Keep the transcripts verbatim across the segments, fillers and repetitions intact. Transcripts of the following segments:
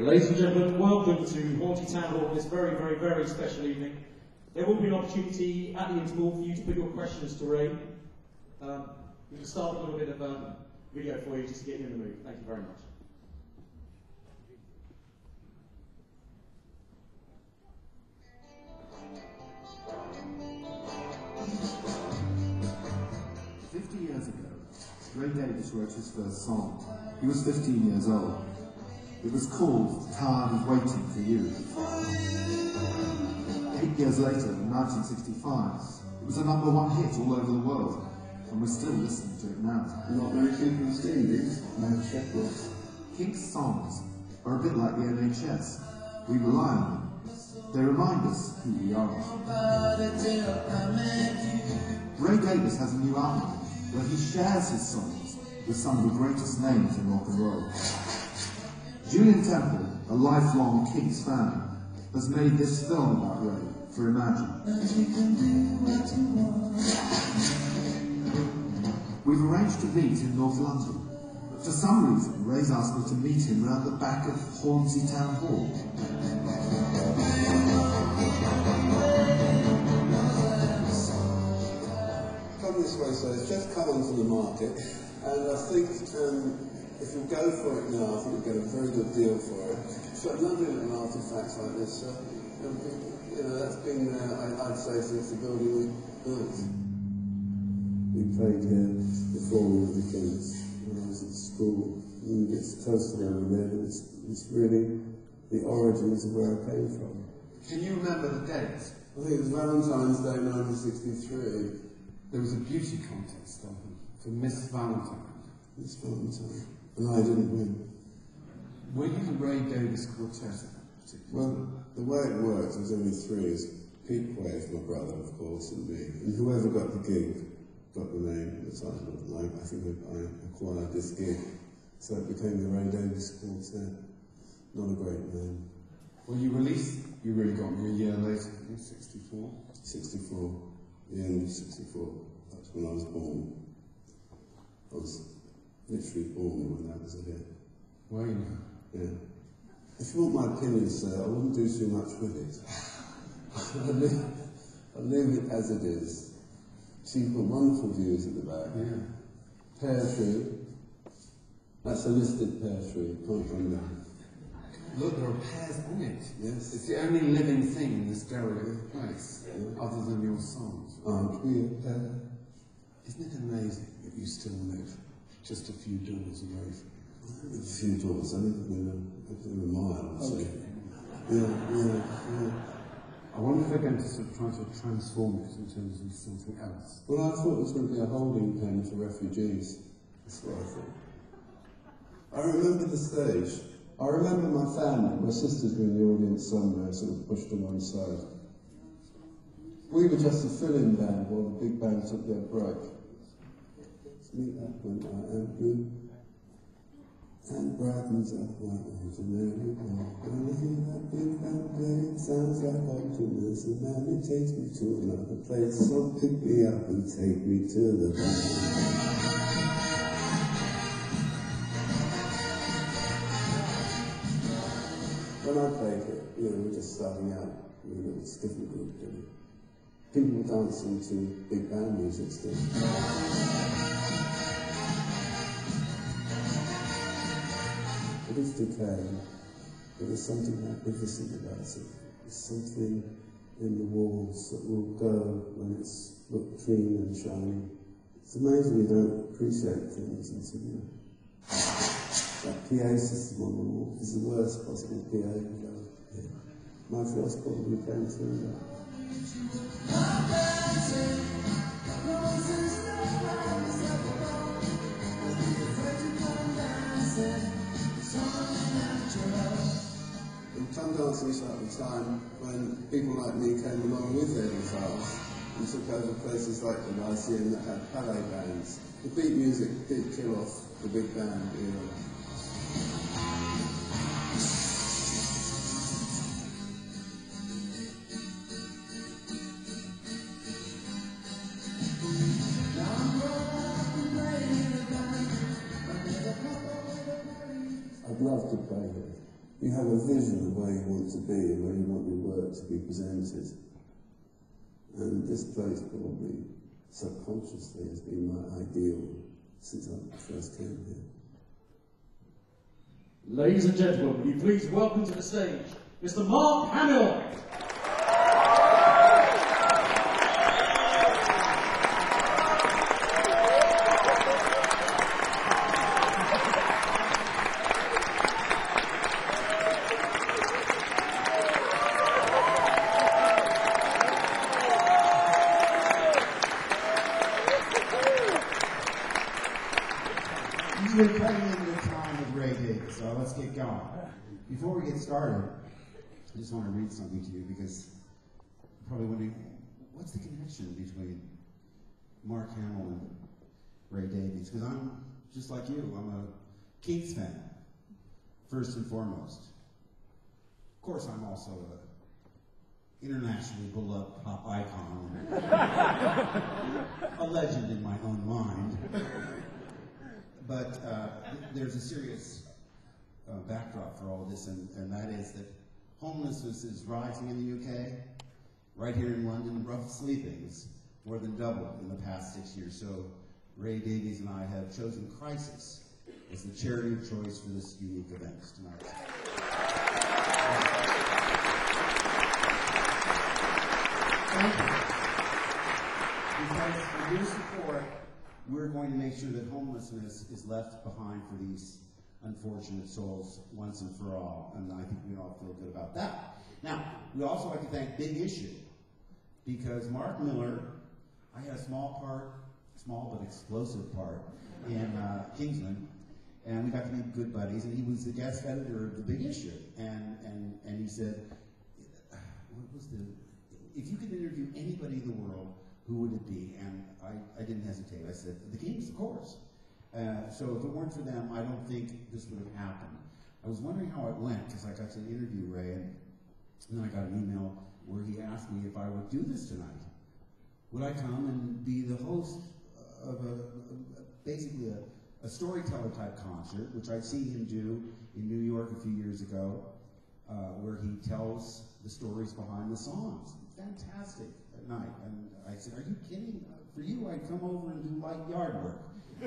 Ladies and gentlemen, welcome to Hornsey Town Hall for this very, very, very special evening. There will be an opportunity at the interval for you to put your questions to Ray. Um, we can start a little bit of a video for you just to get you in the mood. Thank you very much. Fifty years ago, Ray Davies wrote his first song. He was fifteen years old. It was called Tired of Waiting for You. Eight years later, in nineteen sixty-five, it was a number one hit all over the world, and we're still listening to it now. Not very people have seen these, no checklists. Kinks songs are a bit like the N H S. We rely on them. They remind us who we are. Ray Davies has a new album where he shares his songs with some of the greatest names in rock and roll. Julian Temple, a lifelong Kinks fan, has made this film about Ray for Imagine. We've arranged to meet in North London, but for some reason Ray's asked me to meet him round the back of Hornsey Town Hall. Come this way, so it's just come onto the market, and I think um, if you go for it now, I think you'll get a very good deal for it. So lovely little artifacts like this, uh, you know, that's been there, I, I'd say, since the building we built. We played here before we were the Kinks, when I was at school. And it's close to where we live, and it's, it's really the origins of where I came from. Can you remember the date? I think it was Valentine's Day nineteen sixty-three. There was a beauty contest on for Miss Valentine. Miss Valentine. And I didn't win. Were you the Ray Davies Quartet? Well, the way it worked, there was only three. It was Pete Quaid, my brother, of course, and me. And whoever got the gig got the name, the title of the name. I think I acquired this gig. So it became the Ray Davies Quartet. Not a great name. Well, you released, you really got me a year later, in sixty-four? sixty-four. The end of sixty-four. That's when I was born. I was literally born when that was a hit. Were you? Yeah. If you want my opinion, sir, I wouldn't do too much with it. I'd leave, I'd leave it as it is. She's got wonderful views at the back. Yeah. Pear tree. That's a listed pear tree. Can't run down. Look, there are pears on it. Yes. It's the only living thing in this derelict place, Yeah. other than your songs. Aren't we a pair? Isn't it amazing that you still live just a few doors away from A few doors. I live in a, I live in a mile, I'd say. Okay. Yeah, yeah, yeah. I wonder if they're going to sort of try to transform it in terms of something else. Well, I thought it was going to be a holding pen for refugees. That's what I thought. I remember the stage. I remember my family. My sisters were in the audience somewhere, sort of pushed to one side. We were just a fill-in band while the big band took their break. Meet up when I am blue. And brightens up my ordinary day. When I hear that big band play, it sounds like optimus. And now it takes me to another place. So pick me up and take me to the band. When I played it, you know, we were just starting out. We were a little skiffle group, really. People were dancing to big band music still. It is decay. There is something magnificent about it. There's something in the walls that will go when it's looked clean and shiny. It's amazing you don't appreciate things until you. That P A system on the wall is the worst possible P A you've ever heard. My first probably came through that. And come dancing was at the time when people like me came along with their guitars and took over places like the Lyceum that had ballet bands. The beat music did kill off the big band era. I'd love to play here. you have a vision of where you want to be and where you want your work to be presented. And this place probably subconsciously has been my ideal since I first came here. Ladies and gentlemen, will you please welcome to the stage Mister Mark Hamill. We're playing into the time of Ray Davies, so let's get going. Before we get started, I just want to read something to you because you're probably wondering, what's the connection between Mark Hamill and Ray Davies? Because I'm just like you, I'm a Kinks fan, first and foremost. Of course, I'm also an internationally beloved pop icon, a legend in my own mind. But uh, there's a serious uh, backdrop for all of this, and, and that is that homelessness is rising in the U K. Right here in London, rough sleeping is more than doubled in the past six years. So Ray Davies and I have chosen Crisis as the charity of choice for this unique event tonight. Thank you. Because with your support, we're going to make sure that homelessness is left behind for these unfortunate souls once and for all, and I think we all feel good about that. Now, we also like to thank Big Issue, because Mark Miller, I had a small part, small but explosive part, in uh, Kingsman, and we got to be good buddies, and he was the guest editor of The Big Issue, and, and, and he said, what was the, if you could interview anybody in the world, who would it be? And I, I didn't hesitate. I said, the Kinks, of course. Uh, so if it weren't for them, I don't think this would have happened. I was wondering how it went, because I got to interview Ray, and then I got an email where he asked me if I would do this tonight. Would I come and be the host of a, a basically a, a storyteller type concert, which I'd seen him do in New York a few years ago, uh, where he tells the stories behind the songs. Fantastic at night. And I said, are you kidding? For you, I'd come over and do light yard work.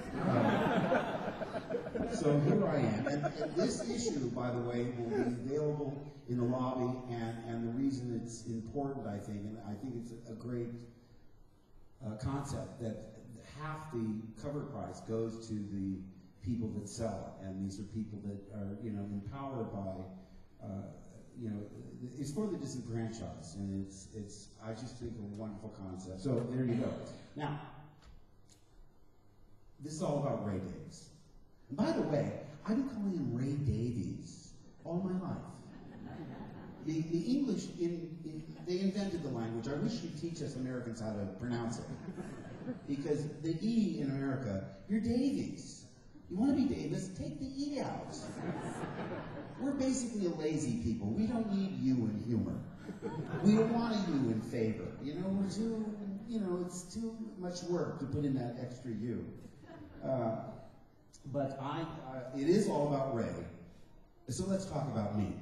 Uh, so here I am. And, and this issue, by the way, will be available in the lobby, and, and the reason it's important, I think, and I think it's a, a great uh, concept, that half the cover price goes to the people that sell it, and these are people that are, you know, empowered by, uh, you know, it's for the disenfranchised, and it's, it's, I just think a wonderful concept. So there you go. Now, this is all about Ray Davies. And by the way, I've been calling him Ray Davies all my life. The, the English, in, in, they invented the language. I wish you'd teach us Americans how to pronounce it. Because the E in America, you're Davies. You want to be Davis, take the E out. We're basically a lazy people. We don't need you in humor. We don't want a you in favor. You know, we're too, you know, it's too much work to put in that extra you. Uh, but I, uh, it is all about Ray. So let's talk about me.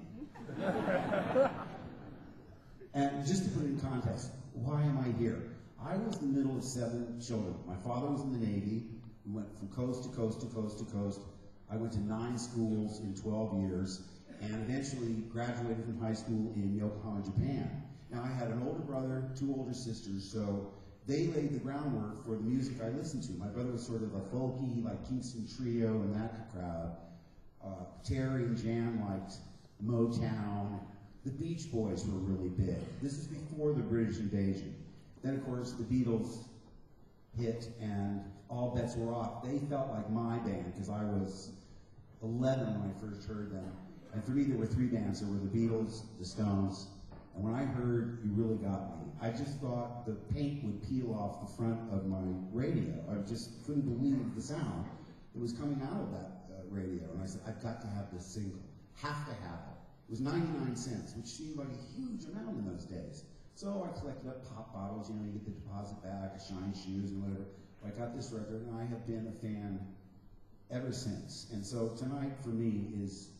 And just to put it in context, why am I here? I was the middle of seven children. My father was in the Navy. We went from coast to coast to coast to coast. I went to nine schools in twelve years, and eventually graduated from high school in Yokohama, Japan. Now, I had an older brother, two older sisters, so they laid the groundwork for the music I listened to. My brother was sort of a folky, like Kingston Trio and that crowd. Uh, Terry and Jan liked Motown. The Beach Boys were really big. This is before the British invasion. Then, of course, the Beatles hit, and all bets were off. They felt like my band, because I was eleven when I first heard them. And for me, there were three bands. There were the Beatles, the Stones, and when I heard You Really Got Me, I just thought the paint would peel off the front of my radio. I just couldn't believe the sound that was coming out of that uh, radio. And I said, I've got to have this single. Have to have it. It was ninety-nine cents, which seemed like a huge amount in those days. So I collected up pop bottles, you know, you get the deposit back, shine shoes and whatever. I got this record, and I have been a fan ever since. And so tonight, for me, is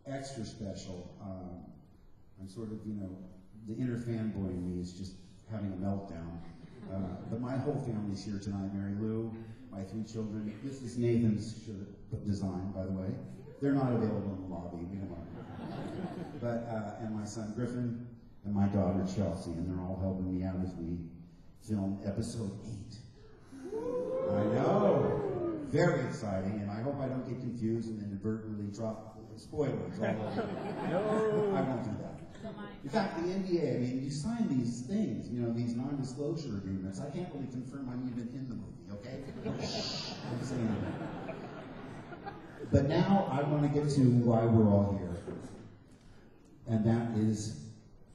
extra special. Um, I'm sort of, you know, the inner fanboy in me is just having a meltdown. Uh, but my whole family's here tonight. Mary Lou, my three children. This is Nathan's shirt design, by the way. They're not available in the lobby. We don't want to. But uh, and my son Griffin and my daughter Chelsea, and they're all helping me out as we film episode eight. I know, very exciting, and I hope I don't get confused and inadvertently drop spoilers all over. No, I won't do that. In fact, the N D A, I mean, you sign these things, you know, these non-disclosure agreements. I can't really confirm I'm even in the movie, okay? I'm saying that. But now I want to get to why we're all here. And that is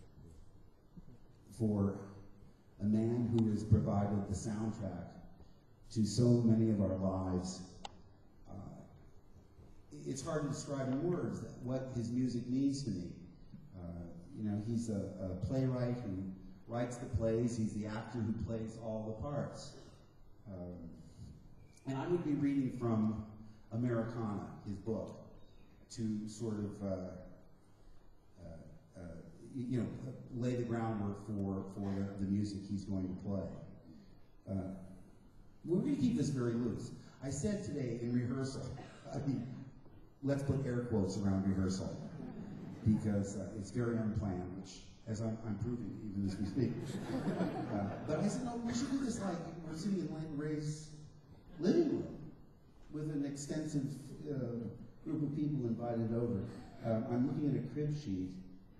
for a man who has provided the soundtrack to so many of our lives. Uh, it's hard to describe in words what his music means to me. Uh, you know, he's a, a playwright who writes the plays. He's the actor who plays all the parts. Um, and I would be reading from Americana, his book, to sort of, uh, uh, uh, you know, lay the groundwork for, for the, the music he's going to play. Uh, we're going to keep this very loose. I said today in rehearsal, I mean, let's put air quotes around rehearsal, because uh, it's very unplanned, which, as I'm, I'm proving even as we speak. Uh, but I said, no, we should do this like we're sitting in Layton Ray's living room with an extensive uh, group of people invited over. Uh, I'm looking at a crib sheet.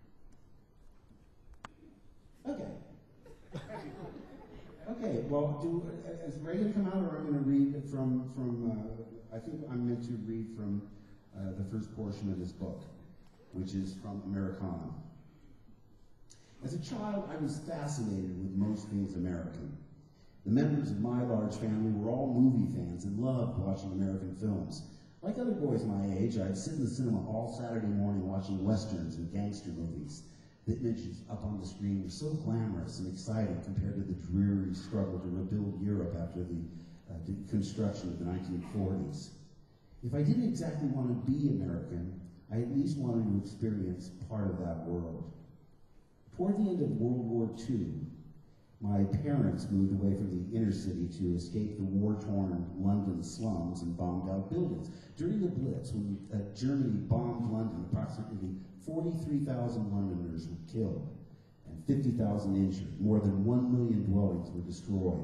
Okay. Okay, well, do, is Ray going to come out, or I'm going to read from, from uh, I think I'm meant to read from uh, the first portion of his book, which is from Americana. As a child, I was fascinated with most things American. The members of my large family were all movie fans and loved watching American films. Like other boys my age, I'd sit in the cinema all Saturday morning watching westerns and gangster movies. The images up on the screen were so glamorous and exciting compared to the dreary struggle to rebuild Europe after the uh, construction of the nineteen forties. If I didn't exactly want to be American, I at least wanted to experience part of that world. Toward the end of World War Two, my parents moved away from the inner city to escape the war-torn London slums and bombed-out buildings. During the Blitz, when uh, Germany bombed London, approximately forty-three thousand Londoners were killed and fifty thousand injured. More than one million dwellings were destroyed.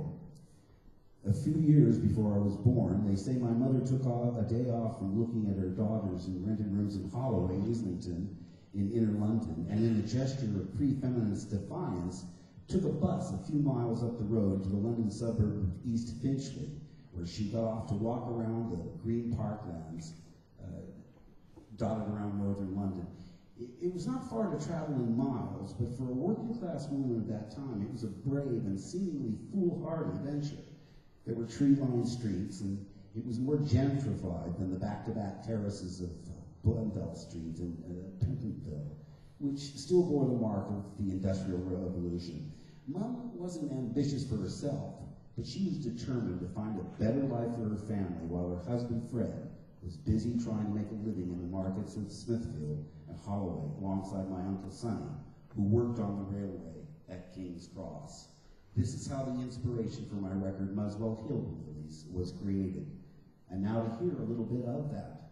A few years before I was born, they say my mother took off a day off from looking at her daughters in rented rooms in Holloway, Islington, in inner London, and in a gesture of pre-feminist defiance, took a bus a few miles up the road to the London suburb of East Finchley, where she got off to walk around the green parklands uh, dotted around northern London. It, it was not far to travel in miles, but for a working-class woman of that time, it was a brave and seemingly foolhardy venture. There were tree-lined streets, and it was more gentrified than the back-to-back terraces of uh, Blundell Street and uh, Pentonville, which still bore the mark of the Industrial Revolution. Mom wasn't ambitious for herself, but she was determined to find a better life for her family while her husband, Fred, was busy trying to make a living in the markets of Smithfield and Holloway alongside my Uncle Sonny, who worked on the railway at King's Cross. This is how the inspiration for my record, Muswell Hillbillies, was created. And now to hear a little bit of that.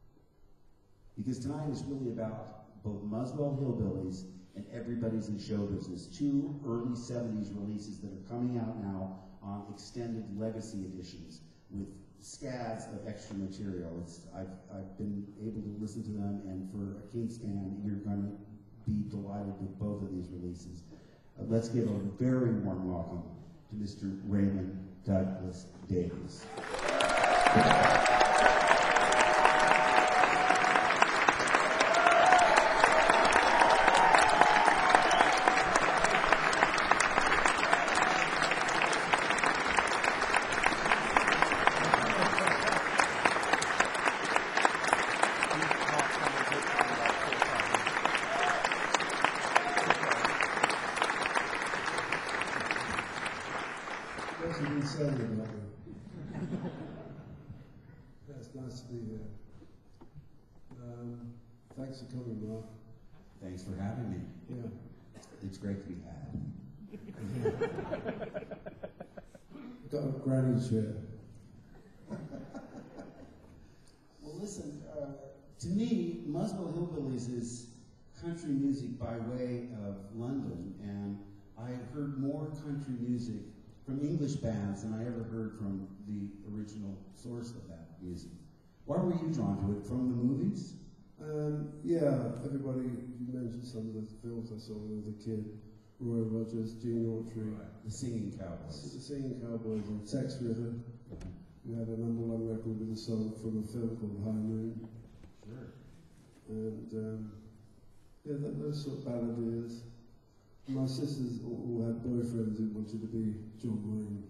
Because tonight is really about both Muswell Hillbillies and Everybody's in Show Business, two early seventies releases that are coming out now on extended legacy editions with scads of extra material. It's, I've, I've been able to listen to them, and for a King's fan, you're going to be delighted with both of these releases. Uh, let's give a very warm welcome to Mister Raymond Douglas Davis. Thanks for coming, Mark. Thanks for having me. Yeah. It's great to be had. Got a granny chair. Well, listen, uh, to me, Muswell Hillbillies is country music by way of London, and I heard more country music from English bands than I ever heard from the original source of that music. Why were you drawn to it? From the movies? Um, yeah, everybody, you mentioned some of the films I saw when I was a kid. Roy Rogers, Gene Autry, The Singing Cowboys. The Singing Cowboys, and Tex River. We had a number one record with a song from a film called High Noon. Sure. And um, yeah, that, those sort of balladeers. My sisters all, all had boyfriends who wanted to be John Wayne.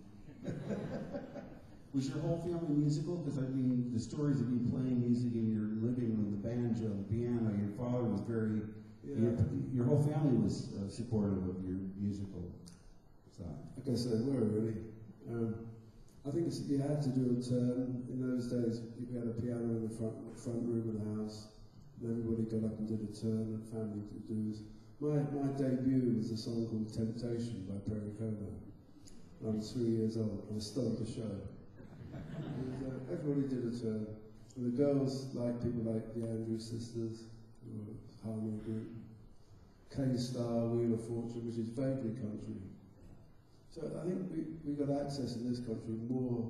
Was your whole family musical? Because I mean, the stories of you playing music in your living room, the banjo, the piano, your father was very, Yeah. your, your whole family was uh, supportive of your musical side. I guess they were really. Um, I think it's, you had to do a turn. In those days, you had a piano in the front front room of the house, and everybody got up and did a turn, and family did dues. My my debut was a song called "Temptation" by Perry Como. I was three years old. I started the show. And, uh, everybody did a turn. And the girls liked people like the Andrews Sisters, who were a harmony group, K-Star, Wheel of Fortune, which is vaguely country. So I think we, we got access in this country more,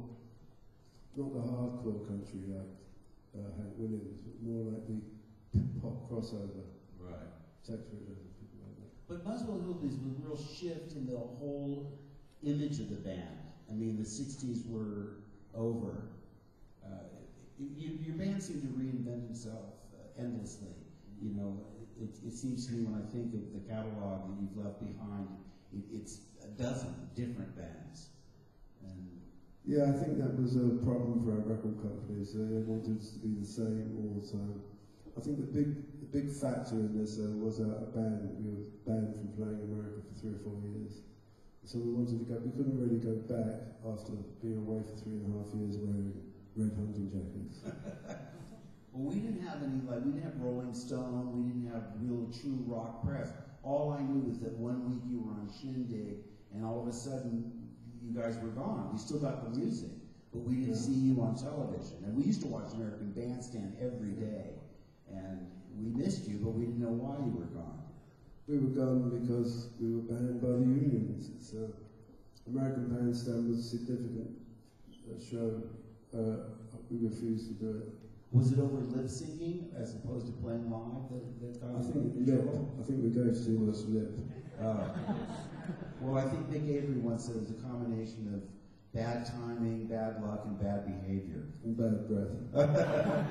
not the hardcore country like uh, Hank Williams, but more like the pop crossover, Right. Tex River, and people like that. But Muswell Hillbillies was a real shift in the whole image of the band. I mean, the sixties were over. Uh, you, your band seemed to reinvent itself uh, endlessly. You know, it, it seems to me when I think of the catalog that you've left behind, it, it's a dozen different bands. And Yeah, I think that was a problem for our record companies. They wanted us to be the same all the time. I think the big the big factor in this uh, was our band. We were banned from playing America for three or four years. So we wanted to go, we couldn't really go back after being away for three and a half years wearing red hunting jackets. well, we didn't have any, like, we didn't have Rolling Stone, we didn't have real true rock press. All I knew is that one week you were on Shindig, and all of a sudden you guys were gone. We still got the music, but we didn't Yeah. see you on television. And we used to watch American Bandstand every day, and we missed you, but we didn't know why you were gone. We were gone because we were banned by the unions. It's, uh, American Bandstand was a significant uh, show. Uh, we refused to do it. Was it over lip syncing as opposed to playing live that, that got I you think in lip. trouble? I think we gave too much lip. Uh, well, I think Nick Avery once said it was a combination of bad timing, bad luck, and bad behavior. And bad breath.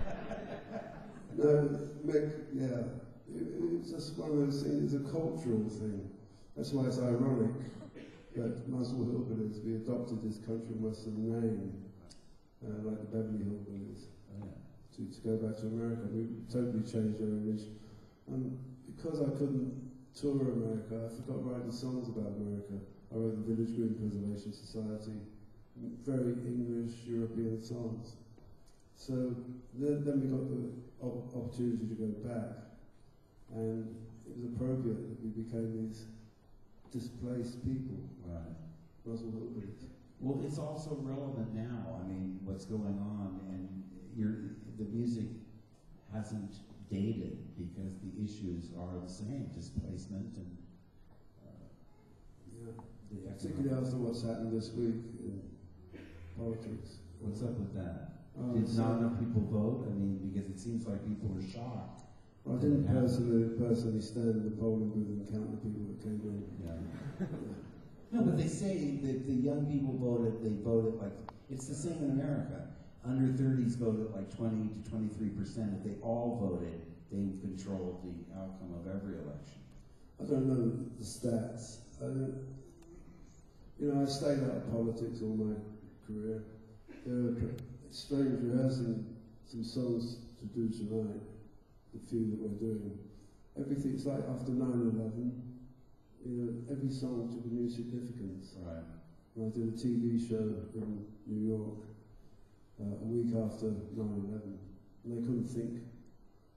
No, Mick, yeah. It, it's just one of those things, it's a cultural thing. That's why it's ironic that Muswell Hillbillies, we adopted this country and western name, uh, like the Beverly Hillbillies, Oh, to, to go back to America. We totally changed our image. And because I couldn't tour America, I forgot writing songs about America. I wrote the Village Green Preservation Society, very English, European songs. So then, then we got the op- opportunity to go back, and it was appropriate that we became these displaced people, Right. Muswell Hillbillies. Well, it's also relevant now. I mean, what's going on, and your the music hasn't dated because the issues are the same: displacement and uh, Yeah. the Particularly economic. after what's happened this week in politics. What's up with that? Um, Did so- not enough people vote? I mean, because it seems like people are shocked. I didn't personally personally stand in the polling booth and count the people that came in. Yeah. No, but they say that the young people voted, they voted like, it's the same in America. Under thirties voted like twenty to twenty-three percent. If they all voted, they would control the outcome of every election. I don't know the stats. I don't, you know, I stayed out of politics all my career. There were strange rehearsing some songs to do tonight, the few that we're doing. Everything, it's like after nine eleven, you know, every song took a new significance. Right. And I did a T V show in New York uh, a week after nine eleven, and they couldn't think.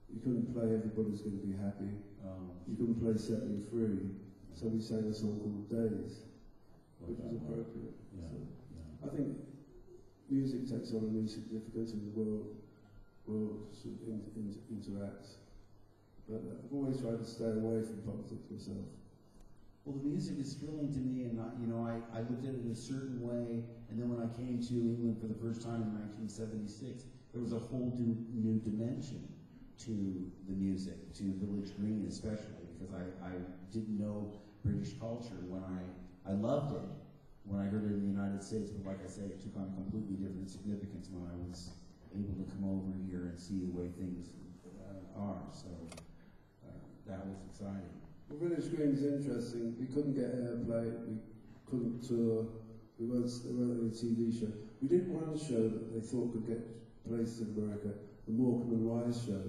you couldn't play Everybody's Going to Be Happy. Um, You couldn't play Set Me Free. So we sang a song called Days, which was appropriate. Yeah, So yeah. I think music takes on a new significance in the world, world sort of in, in, interacts. But uh, I've always tried to stay away from politics myself. Well, the music is thrilling to me, and I, you know, I, I looked at it a certain way, and then when I came to England for the first time in nineteen seventy-six, there was a whole new, new dimension to the music, to Village Green especially, because I, I didn't know British culture when I, I loved it when I heard it in the United States, but like I say, it took on a completely different significance when I was able to come over here and see the way things uh, are, so uh, that was exciting. Well, Village Green is interesting. We couldn't get airplay, we couldn't tour, we weren't, there weren't any T V show. We did one show that they thought could get placed in America, the Morecambe and Wise show.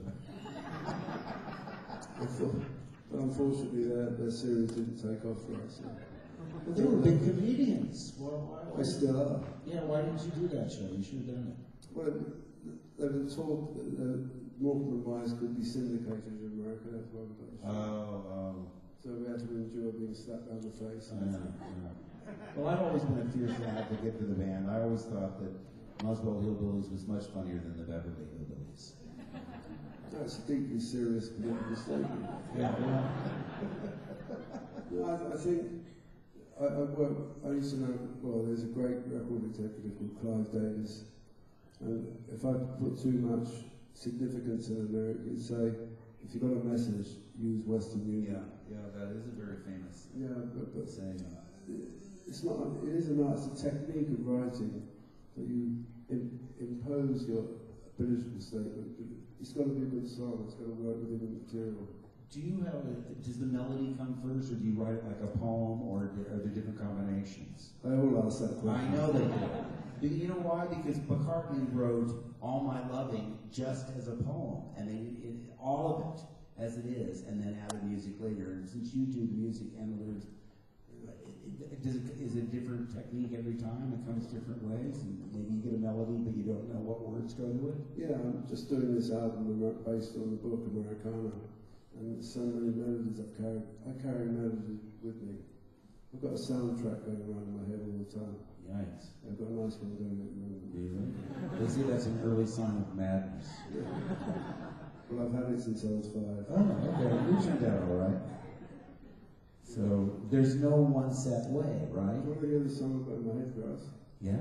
I thought, but unfortunately their, their series didn't take off for us. So. But they were big comedians. Well, why, why, They still are. yeah, why didn't you do that show? You should have done it. Well, there was talk that uh, Morecambe and Wise could be syndicated in America, that's why we got the show. Oh, oh. So we had to endure being slapped down the face. Yeah, yeah. Well, I've always been a fierce advocate for the band. I always thought that Muswell Hillbillies was much funnier than the Beverly Hillbillies. That's a deeply serious political statement. Yeah, yeah. No, I, I think I, I work. I used to know. Well, there's a great record executive called Clive Davis, and if I put too much significance in a lyric, he'd say, "If you got a message, use Western Union." Yeah, yeah, that is a very famous Yeah, but, but saying. it's not. It is an art. It's a technique of writing that you im- impose your political statement. It's got to be a good song. It's got to work within the material. Do you have a, does the melody come first, or do you write it like a poem, or are there different combinations? They all ask that I question. know they do. But you know why? Because McCartney wrote All My Loving just as a poem, and they, it, all of it as it is, and then added music later. And since you do the music and the lyrics, it, it, does it, is it a different technique every time? It comes different ways, and maybe you get a melody, but you don't know what words go to it? Yeah, I'm just doing this album based on the book Americana, and so many melodies I've carried. I carry melodies with me. I've got a soundtrack going around in my head all the time. Yikes. I've got a nice one going at the moment. Really? They say that's an early sign of madness. Well, I've had it since I was five. Oh, okay. You turned out all right. So there's no one set way, right? You want to hear the song about my head grass? Yeah.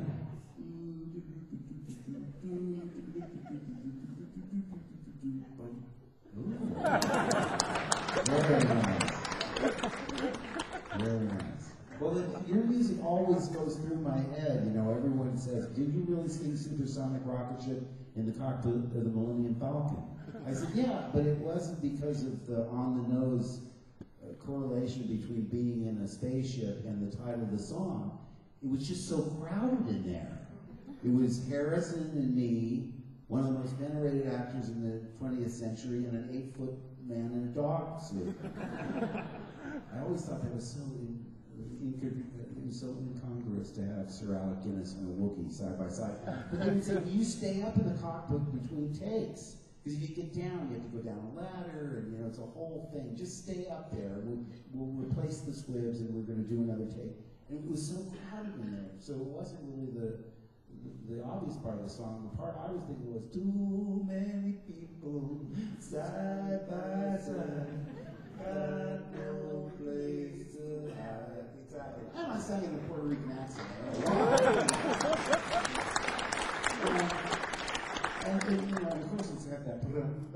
Very nice. Very nice. Well, then, your music always goes through my head. You know, everyone says, "Did you really sing Supersonic Rocket Ship in the cockpit of the Millennium Falcon?" I said, "Yeah, but it wasn't because of the on-the-nose uh, correlation between being in a spaceship and the title of the song. It was just so crowded in there. It was Harrison and me, one of the most venerated actors in the twentieth century, and an eight-foot man in a dog suit." I always thought that was so in, in, it was so incongruous to have Sir Alec Guinness and a Wookiee side by side. But then he said, "You stay up in the cockpit between takes, because if you get down, you have to go down a ladder, and you know it's a whole thing. Just stay up there. We'll, we'll replace the squibs, and we're going to do another take." And it was so crowded in there, so it wasn't really the the, the obvious part of the song. The part I was thinking was, "Too many people side by side, got no place to hide." Exactly. I'm not singing in a Puerto Rican accent. And then, you know, of course, it's got that.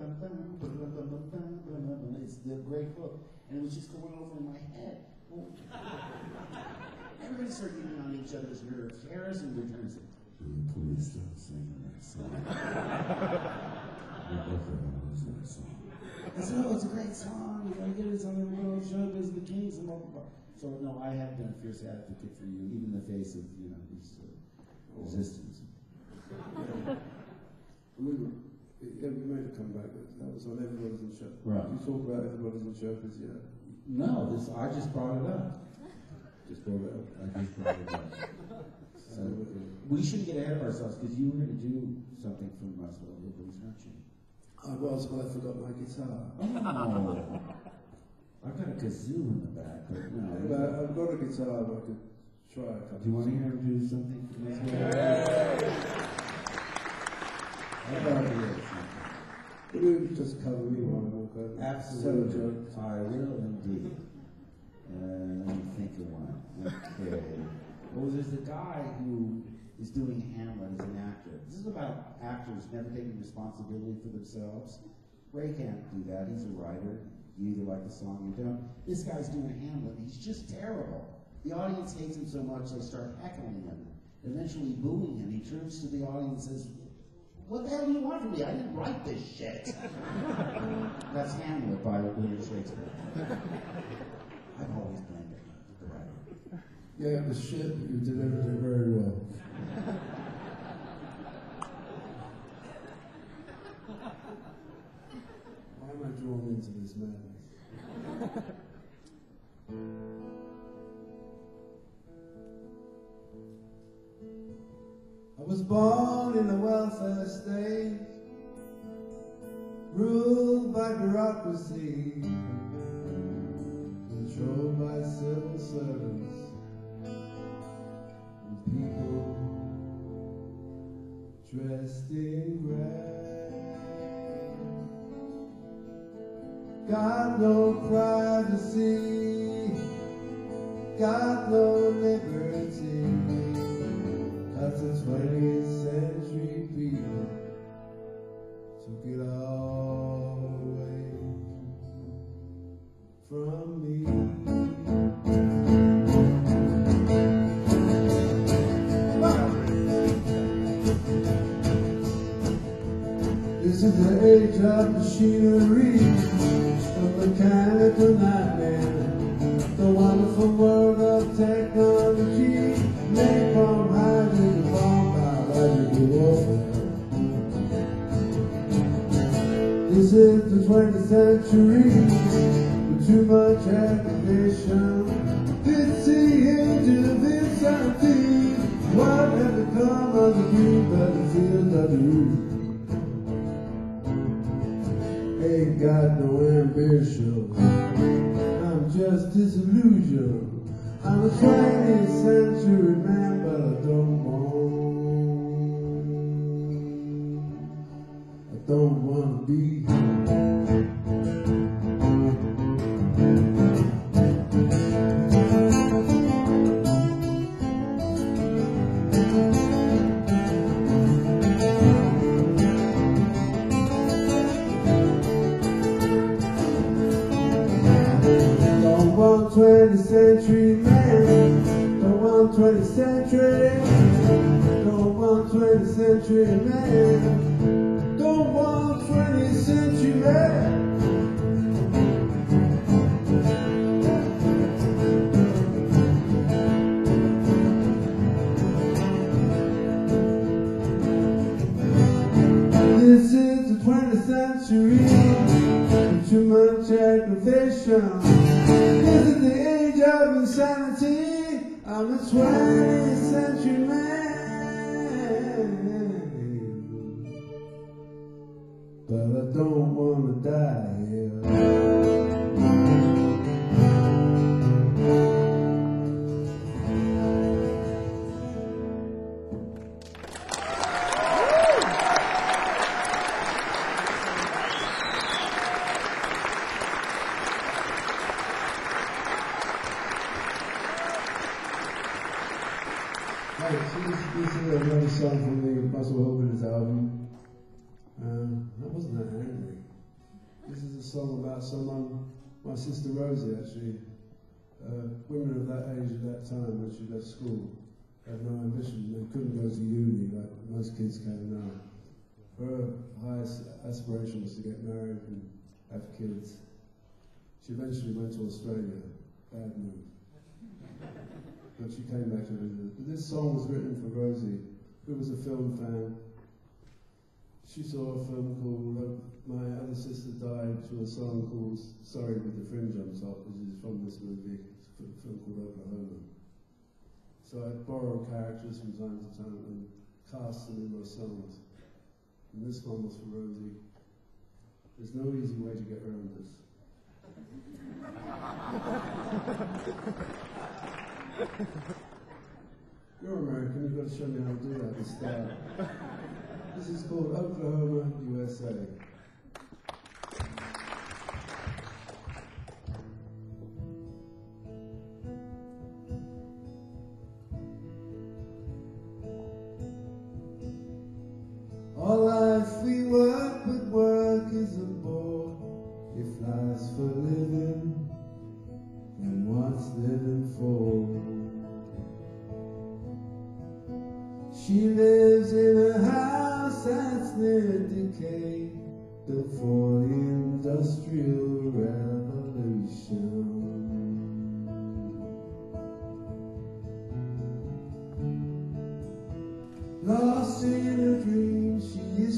It's the great hook, and it was just going over in my head. Well, everybody started getting on each other's nerves. Harrison would turn and say, "Please stop singing that song." What the hell is that song? I said, "Oh, it's a great song. You gotta get it on the road. Showbiz, the Kings, and blah, blah, blah." So, no, I have been a fierce advocate for you, even in the face of, you know, this uh, resistance. We were, yeah, we made a comeback. That was on Everybody's in Show. Right. You talk about Everybody's in Showbiz, yeah. No, this I just brought it up. Just brought it up. I just brought it up. So, We shouldn't get ahead of ourselves, because you were going to do something from Muswell Hillbillies, aren't you? I was, but I forgot my guitar. Oh. I've got a kazoo in the back, but no. But I've got a guitar, but I could try a couple. Do you want to hear him do something from this guy? I thought I'd do something. You could just cover me one, okay? Absolutely. I will indeed. Uh, let me think of one. Okay. Well, there's a guy who is doing Hamlet as an actor. This is about actors never taking responsibility for themselves. Ray can't do that. He's a writer. You either like the song or you don't. This guy's doing Hamlet. He's just terrible. The audience hates him so much they start heckling him, eventually booing him. He turns to the audience and says, "What the hell do you want from me? I didn't write this shit." That's Hamlet by William Shakespeare. I've always blamed it, the writer. Yeah, it was shit, but you did everything very well. Why am I drawn into this madness? I was born in a welfare state, ruled by bureaucracy, controlled by civil servants, and people dressed in gray. Got no privacy, got no liberty, 'cause the twentieth century people took it all away from me. This is the age of machinery, of mechanical nightmare, the wonderful world of technology, napalm hiding the bomb biological warfare. This is the twentieth century, with too much aggravation. It's the age of insanity. What has become of the green battlefield of the roof? Ain't got no ambition, I'm just disillusioned. I'm a twentieth century man, but I don't want, I don't want to be. twentieth century man, don't want twentieth century, don't want twentieth century man, don't want twentieth century man. This is the twentieth century, too much aggravation. This is the age of insanity. I'm a twentieth century man, but I don't want to die here. Right, so this, this is another song from the Muscle Hogan's album. Um, I wasn't that angry. This is a song about someone, my sister Rosie actually, uh, women of that age at that time when she left school had no ambition. They couldn't go to uni like most kids can now. Her highest aspiration was to get married and have kids. She eventually went to Australia. Bad move. But she came back to visit. But this song was written for Rosie, who was a film fan. She saw a film called, uh, my other sister died to a song called Sorry with the Fringe on Top, which is from this movie, it's a film called Oklahoma. So I borrowed characters from time to time and cast them in my songs. And this one was for Rosie. There's no easy way to get around this. You're American, you've got to show me how to do that at the start. This is called Oklahoma, U S A. All life we work, but work is a bore. If life's for living, then what's living for? She lives in a house that's near decay, built for the Industrial Revolution. Lost in a dream, she is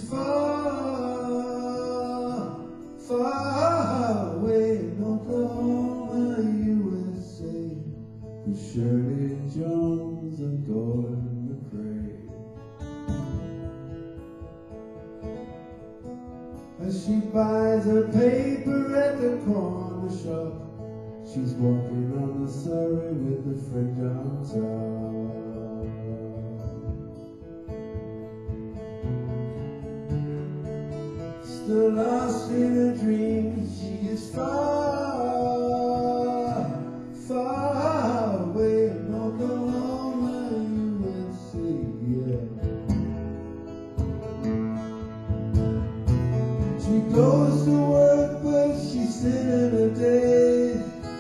far, far away in Oklahoma, U S A, with Shirley Jones and Gordon McRae. As she buys her paper at the corner shop, she's walking on the Surrey with the fringe on top. Still lost in a dream, she is far, far away in Oklahoma, U S A, yeah. She goes to work, but she's sitting her days.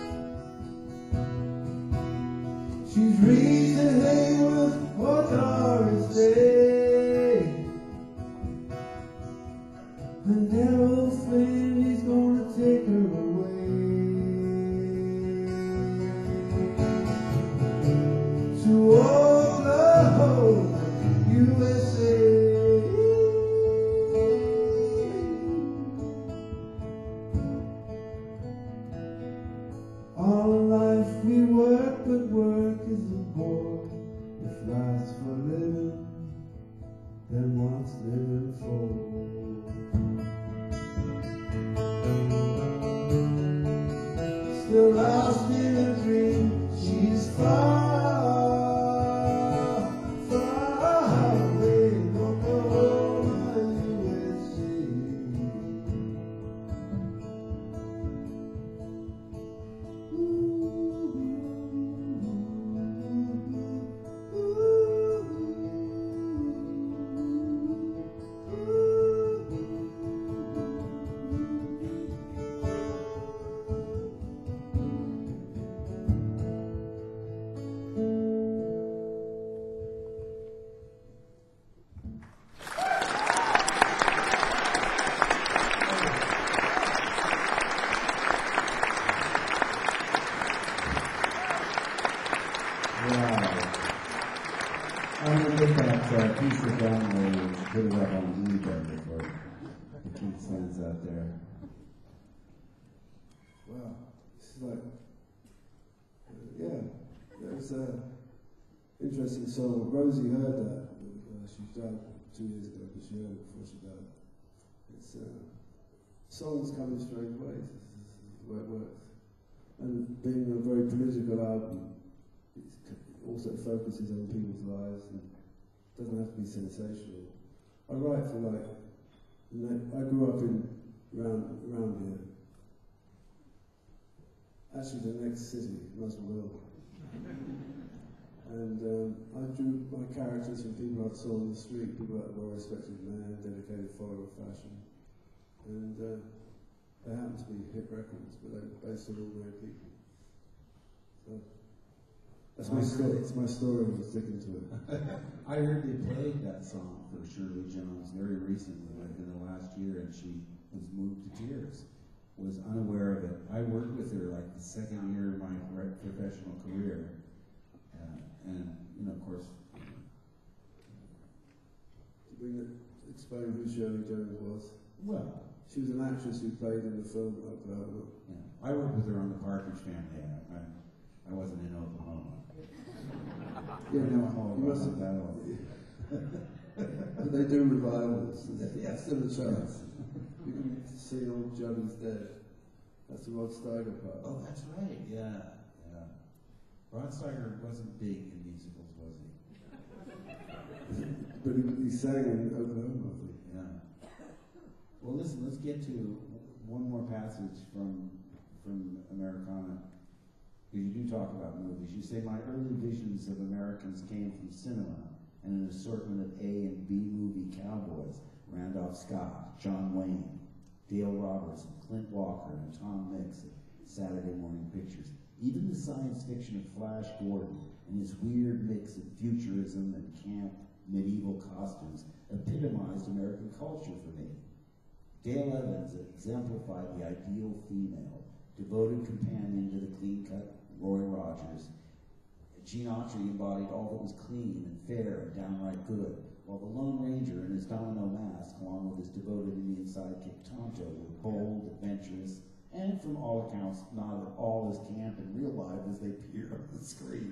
She's reading Hayworth or Doris Day. And Daryl Flynn, he's gonna take her away to Oklahoma, U S A. All life we work, but work is a bore. If life's for living, then what's living for? Still lost in a dream, she's far, far away in Oklahoma, U S A. I'm going to get that uh, piece of download and put it up on eBay for the Keith fans out there. Wow, this is like, uh, yeah, that was an interesting song. Rosie heard that. Uh, she died two years ago, but she heard it before she died. It's uh, songs come in strange ways. This is the way it works. And being a very political album, it also focuses on people's lives and doesn't have to be sensational. I write for like, I grew up in around around here. Actually, the next city, Muswell. And um, I drew my characters from people I saw on the street, people like a well-respected man, dedicated follower of fashion. And uh, they happen to be hit records, but they're based on ordinary people. So that's my story. It's my story. I'm sticking to it. I heard they played that song for Shirley Jones very recently, like in the last year, and she was moved to tears. Was unaware of it. I worked with her like the second year of my professional career, uh, and you know, of course. To bring it, explain who Shirley Jones was. Well, she was an actress who played in the film Oklahoma. Yeah, I worked with her on the Partridge Family. I, I, I wasn't in Oklahoma. Yeah, no, no, you you must have that one. But they do revivals. Yes, still a chance. You can see old Johnny's dead. That's the Rod Steiger part. Oh, that's right. Yeah, yeah. Rod Steiger wasn't big in musicals, was he? But he, he sang in Oklahoma, I think. Yeah. Well, listen. Let's get to one more passage from from Americana. Because you do talk about movies. You say my early visions of Americans came from cinema and an assortment of A and B movie cowboys: Randolph Scott, John Wayne, Dale Robertson, Clint Walker, and Tom Mix at Saturday Morning Pictures. Even the science fiction of Flash Gordon and his weird mix of futurism and camp medieval costumes epitomized American culture for me. Dale Evans exemplified the ideal female, devoted companion to the clean-cut Roy Rogers. Gene Autry embodied all that was clean and fair and downright good, while the Lone Ranger in his domino mask, along with his devoted Indian sidekick Tonto, were bold, adventurous, and from all accounts, not at all as camp in real life as they appear on the screen.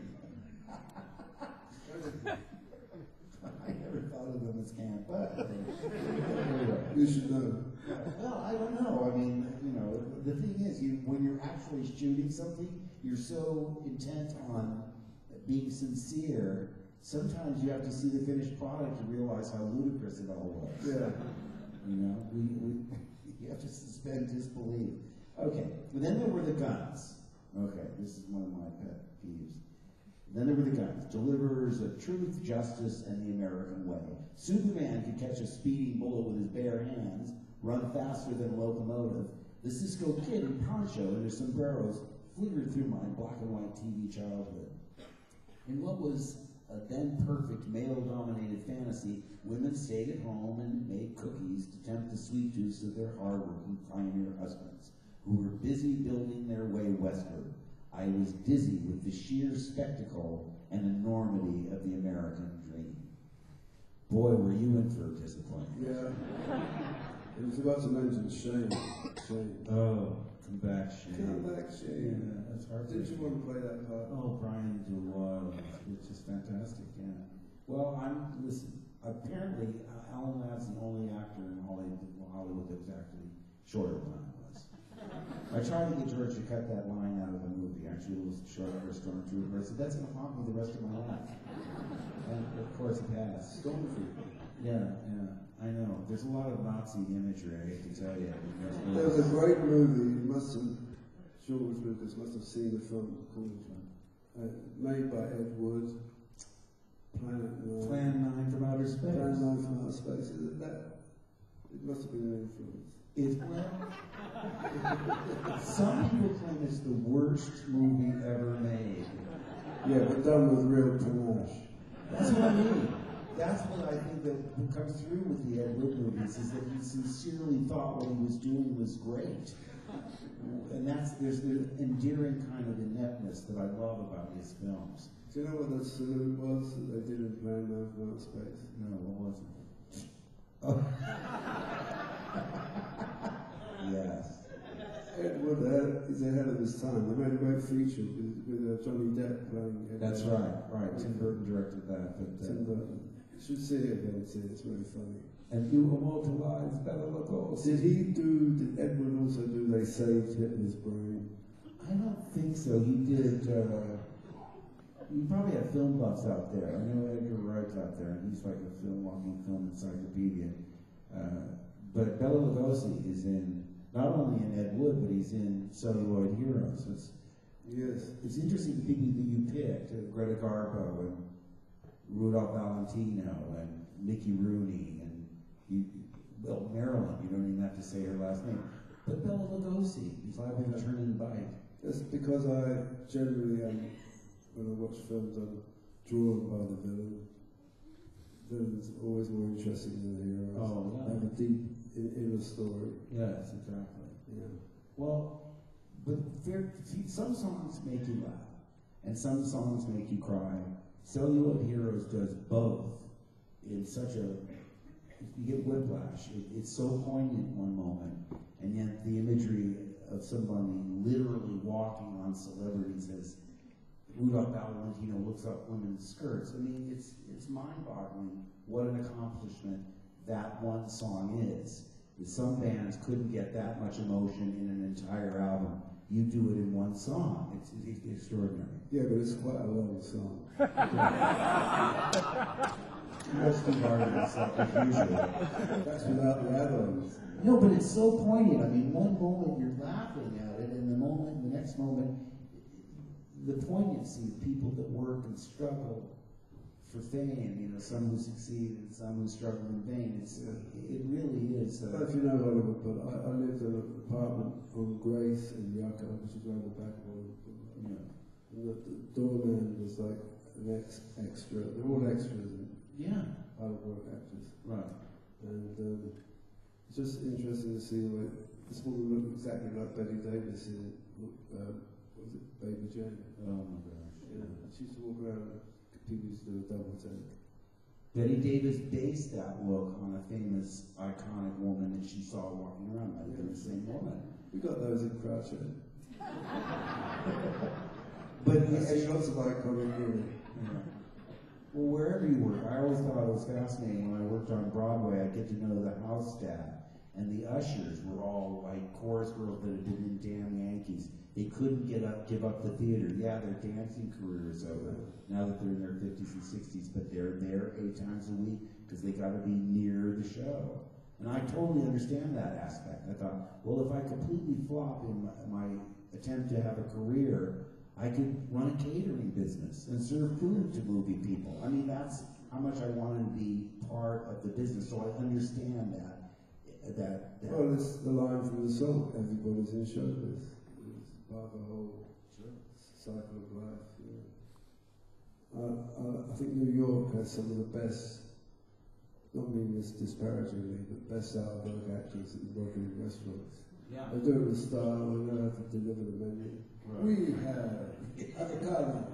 I never thought of them as camp, but anyway. You should know. Well, I don't know. I mean, you know, the thing is, you when you're actually shooting something, you're so intent on being sincere. Sometimes you have to see the finished product to realize how ludicrous it all was. Yeah. You know, we, we you have to suspend disbelief. Okay, and then there were the guns. Okay, this is one of my pet peeves. Then there were the guns, deliverers of truth, justice, and the American way. Superman could catch a speeding bullet with his bare hands, run faster than a locomotive. The Cisco Kid in poncho and his sombreros flickered through my black and white T V childhood. In what was a then perfect male-dominated fantasy, women stayed at home and made cookies to tempt the sweet tooths of their hard-working pioneer husbands, who were busy building their way westward. I was dizzy with the sheer spectacle and enormity of the American dream. Boy, were you in for a disappointment. Yeah. It was about to mention Shane. Shane. Oh, come back, Shane. Come back, Shane. Yeah, that's hard. Did you want to play that part? Oh, Brian DeWitt, it's just fantastic, yeah. Well, I'm, listen, apparently uh, Alan Ladd's the only actor in Hollywood, Hollywood that was actually shorter than I was. I tried to get George to cut that line out of the movie. Actually, it was short for a stormtrooper. I said, that's going to haunt me the rest of my life. And of course it has. Stormtrooper. Yeah, yeah, I know. There's a lot of Nazi imagery, I hate to tell you. There was a great movie, you must have, George Lucas must have seen the film called, uh, made by Ed Wood, Planet Nine. Plan nine from Outer Space. Plan Nine from Outer Space. Is it that? It must have been an influence. It's well, some people claim it's the worst movie ever made. Yeah, but done with real panache. That's what I mean. That's what I think that comes through with the Ed Wood movies, is that he sincerely thought what he was doing was great. And that's, there's the endearing kind of ineptness that I love about his films. Do you know what the salute was that they did in Plan nine from Outer Space? No, what was it? Oh. Yes. Ed Wood uh, is ahead of his time. They made a great feature with, with uh, Johnny Depp playing Ed That's Wood. right, right. Tim Burton directed that. But, uh, Tim Burton. You should see it again, see it. It's really funny. And you immortalized Bela Lugosi. Did he do, did Ed Wood also do They Saved Hitler's Brain? I don't think so. He did, uh, you probably have film buffs out there. I know Edgar Wright's out there, and he's like a film walking film encyclopedia. Uh, but Bela Lugosi is in, not only in Ed Wood, but he's in Celluloid Heroes. It's, Yes. it's interesting the people that you picked, uh, Greta Garbo and Rudolph Valentino and Mickey Rooney and you, well, Marilyn, you don't even have to say her last name. But Bela Lugosi, he's liable to turn and bite. That's because I generally am, when I watch films, I'm drawn by the villain. Villains are always more interesting than the heroes. Oh, yeah. They have a deep in, inner story. Yes, exactly. Yeah. Well, but there, see, some songs make you laugh, and some songs make you cry. Celluloid Heroes does both in such a, you get whiplash. It, it's so poignant one moment, and yet the imagery of somebody literally walking on celebrities as Rudolph Valentino looks up women's skirts. I mean, it's it's mind-boggling what an accomplishment that one song is. Some bands couldn't get that much emotion in an entire album. You do it in one song. It's, it's extraordinary. Yeah, but it's quite a long song. Most of our stuff as usual. That's without the add-ons. No, but it's so poignant. I mean, one moment you're laughing at it, and the moment, the next moment, the poignancy of people that work and struggle for fame, you know, some who succeed and some who struggle in vain. It's, uh, it really is. I don't Uh, know if you know Hollywood, but I, I lived in an apartment on Grace in Yucca, which is around the back of Hollywood. You know, And the, the doorman was like an ex extra. They're all extras and yeah, out of work actors. right. And um, it's just interesting to see like this woman looked exactly like Betty Davis in um, what was it Baby Jane? Oh my gosh. Yeah, she used to walk around. People used to do a double take. Betty Davis based that look on a famous, iconic woman that she saw walking around. Might have been the same woman. We got those in Crouchhead. But I yeah, see lots of iconic women. yeah. Well, wherever you work, I always thought it was fascinating when I worked on Broadway. I'd get to know the house staff, and the ushers were all like chorus girls that had been in Damn Yankees. They couldn't get up, give up the theater. Yeah, their dancing career is over now that they're in their fifties and sixties, but they're there eight times a week because they got to be near the show. And I totally understand that aspect. I thought, well, if I completely flop in my, my attempt to have a career, I could run a catering business and serve food to movie people. I mean, that's how much I wanted to be part of the business. So I understand that. That, that Well, it's the line from the song, everybody's in showbiz. It's part of the whole cycle of life. You know. uh, uh, I think New York has some of the best, not meaning this disparagingly, but best out of work actors that work in restaurants. yeah. They do it with style, they know how to deliver the menu. Right. We have avocado.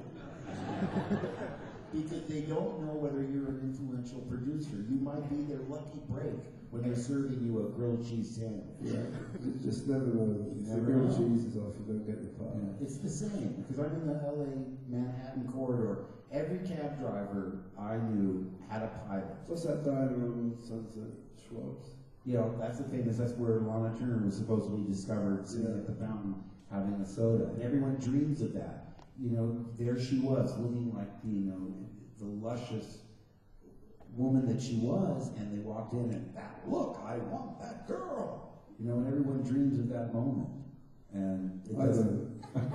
because they don't know whether you're an influential producer. You might be their lucky break when they're serving you a grilled cheese sandwich. Yeah, you just never know. If the Never grilled know. cheese is off, you don't get the part. Yeah, it's the same because I'm in the L A Manhattan corridor. Every cab driver I knew had a pilot. What's that diner on Sunset? Schwab's? You know, that's the famous, that's where Lana Turner was supposedly discovered sitting Yeah. at the fountain having a soda. And everyone dreams of that. You know, there she was, looking like the, you know, the luscious woman that she was, and they walked in and that look, I want that girl. You know, and everyone dreams of that moment. And it I doesn't, don't.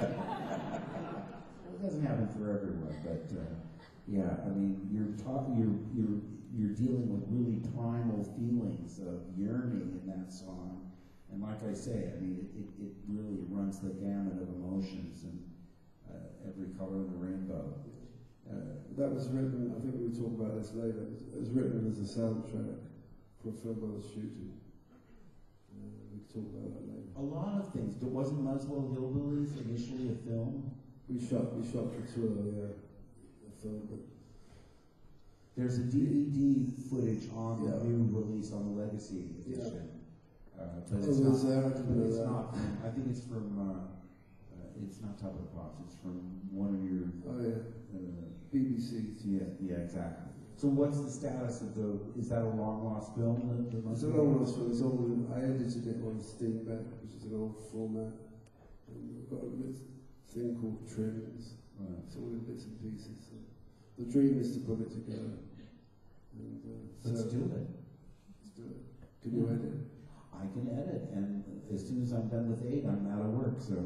it doesn't happen for everyone, but uh, yeah, I mean, you're talking, you're you're you're dealing with really primal feelings of yearning in that song, and like I say, I mean, it, it, it really runs the gamut of emotions and uh, every color of the rainbow. Uh, That was written, I think we will talk about this later, it was written as a soundtrack for a film I was shooting. Uh, we can talk about that later. a lot of things. But wasn't Muswell Hillbillies initially a film? We shot, we shot for tour, yeah, a film, but There's a D V D footage on the Yeah. new release on the Legacy Yeah. edition. Uh, but Oh, it's is not, there? I didn't but know it's that. not from, I think it's from, uh, uh, it's not Top of the Pops, it's from one of your, oh yeah, uh, B B C. yeah, yeah, exactly. So what's the status of the, is that a long lost film? The, the It's a long one, so it's all, I edited it on Steamback, which is an old format. And we've got a bit thing called trims. Right. It's all in bits and pieces. So the dream is to put it together. And, uh, Let's so, do it. Let's do it. Can you edit? I can edit, and as soon as I'm done with eight, I'm out of work, so.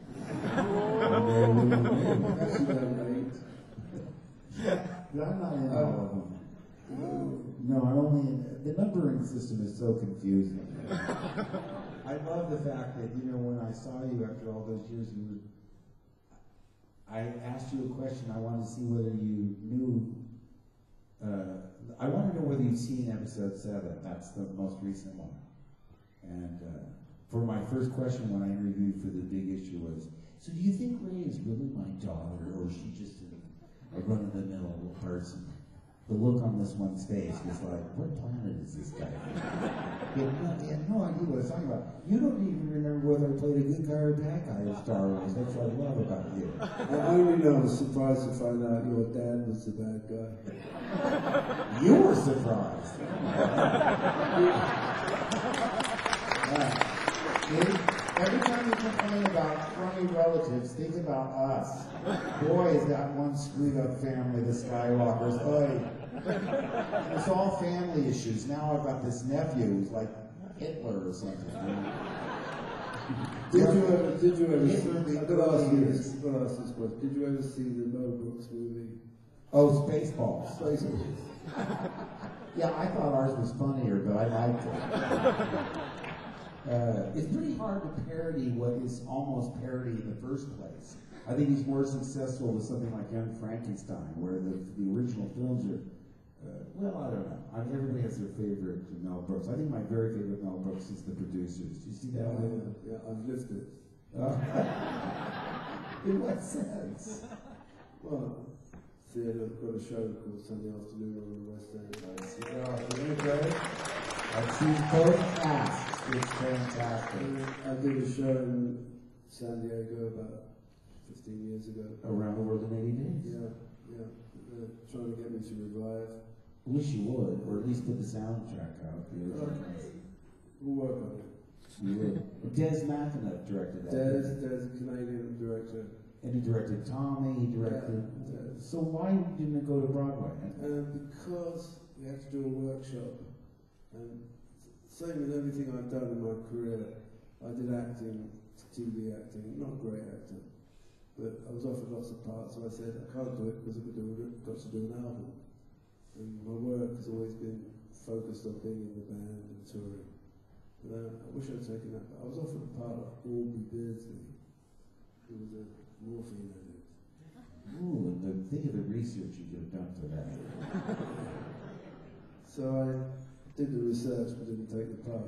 I'm very willing to Actually, done But I'm not in all of them. No, I'm only in, the numbering system is so confusing. I love the fact that, you know, when I saw you after all those years, you were, I asked you a question, I wanted to see whether you knew, uh, I want to know whether you've seen episode seven, that's the most recent one. And uh, for my first question when I interviewed for the big issue was, so do you think Ray is really my daughter, or is she just a, a run-of-the-mill person? The look on this one's face was like, what planet is this guy? He had, no, he had no idea what I was talking about. You don't even remember whether I played a good guy or a bad guy in Star Wars. That's what I love about you. I only know I was surprised to find out your dad was the bad guy. You were surprised. Yeah. See? Every time you complain about crummy relatives, think about us. Boy, has got one screwed up family, the Skywalkers. Oy. It's all family issues. Now I've got this nephew who's like Hitler or something. Did you ever, did you ever Hitler see, the I've got to ask you Gladiators. this, I've got to ask this question. Did you ever see the Mel Brooks movie? Oh, Spaceballs. Spaceballs. Yeah, I thought ours was funnier, but I liked it. Uh, it's pretty hard to parody what is almost parody in the first place. I think he's more successful with something like Young Frankenstein, where the, the original films are, uh, well, I don't know. I mean, everybody has their favorite Mel Brooks. I think my very favorite Mel Brooks is The Producers. Do you see that Yeah, one? yeah, yeah, I've lived it. Uh, in what sense? Well, theatre, I've got a show called Sunday Afternoon on the West End. Oh, really great. I choose both casts. It's fantastic. I did a show in San Diego about fifteen years ago. Around the World in eighty days. Yeah, yeah. They're trying to get me to revive. Wish you would, or at least put the soundtrack out. The original. We'll work on it. You would. Des McAnuff directed that. Des, Des, a Canadian director. And he directed Tommy, he directed... Yeah, Des. So why didn't it go to Broadway? And because we had to do a workshop, and same with everything I've done in my career, I did acting, T V acting, not great acting, but I was offered lots of parts, so I said, I can't do it because I've got to do, got to do an album. And my work has always been focused on being in the band and touring. But uh, I wish I'd taken that, but I was offered a part of Aubrey Beardsley, who was a morphine addict. Ooh, and the, think of the research you could have done for that. So I did the research but didn't take the part.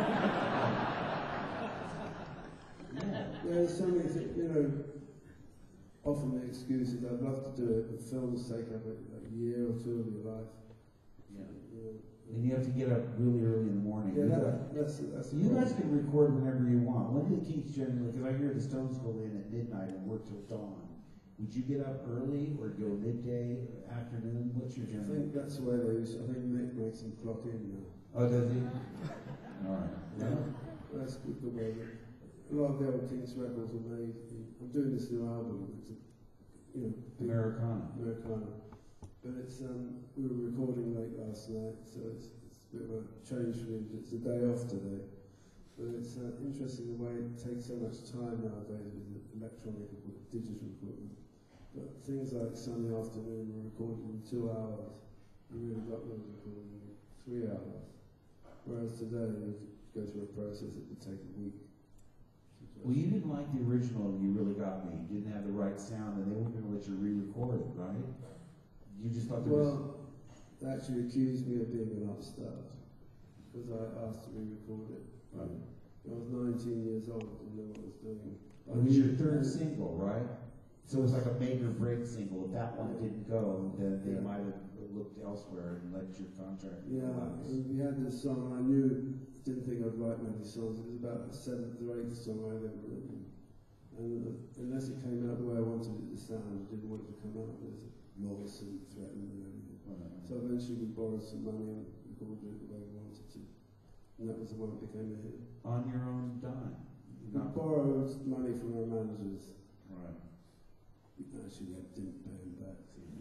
Yeah. There's so many things, you know, often the excuse is I'd love to do it, but films take up a, a year or two of your life. Yeah. You know. And you have to get up really early in the morning. Yeah, You that, got- that's, that's the You guys problem. can record whenever you want. When do the Kinks generally, because I hear the Stones go in at midnight and work till dawn. Would you get up early or go midday, afternoon? What's your I general? think that's the way they use it. I think Mick makes them clock in now. Oh, does he? All right. Yeah. That's good, good way. A lot of the old Kings records were made. In, I'm doing this new album. It's a, you know, big Americana. Americana. But it's um, we were recording late last night, so it's, it's a bit of a change for me. It's a day off today. But it's uh, interesting the way it takes so much time nowadays with electronic equipment, digital equipment. But things like Sunday Afternoon were recorded in two hours. You really got those recorded in three hours. Whereas today, you go through a process that would take a week. Well, you didn't like the original, You Really Got Me. You didn't have the right sound, and they weren't going to let you re-record it, right? You just thought there was... Well, they actually accused me of being an upstart because I asked to re-record it. Right. I was nineteen years old, I didn't know what I was doing. It was your third single, right? So it was like a make or break single. If that one didn't go, then they Yeah. might have looked elsewhere and let your contract Yeah, lapse. and we had this song, and I knew, didn't think I'd write many songs. It was about the seventh or eighth song I'd ever written. And uh, unless it came out the way I wanted it to sound, I didn't want it to come out as lawsuit, threatened and everything. Right. So eventually we borrowed some money and recorded it the way we wanted to. And that was the one that became a hit. On your own dime. We borrowed money from our managers. Right. We actually didn't pay them back.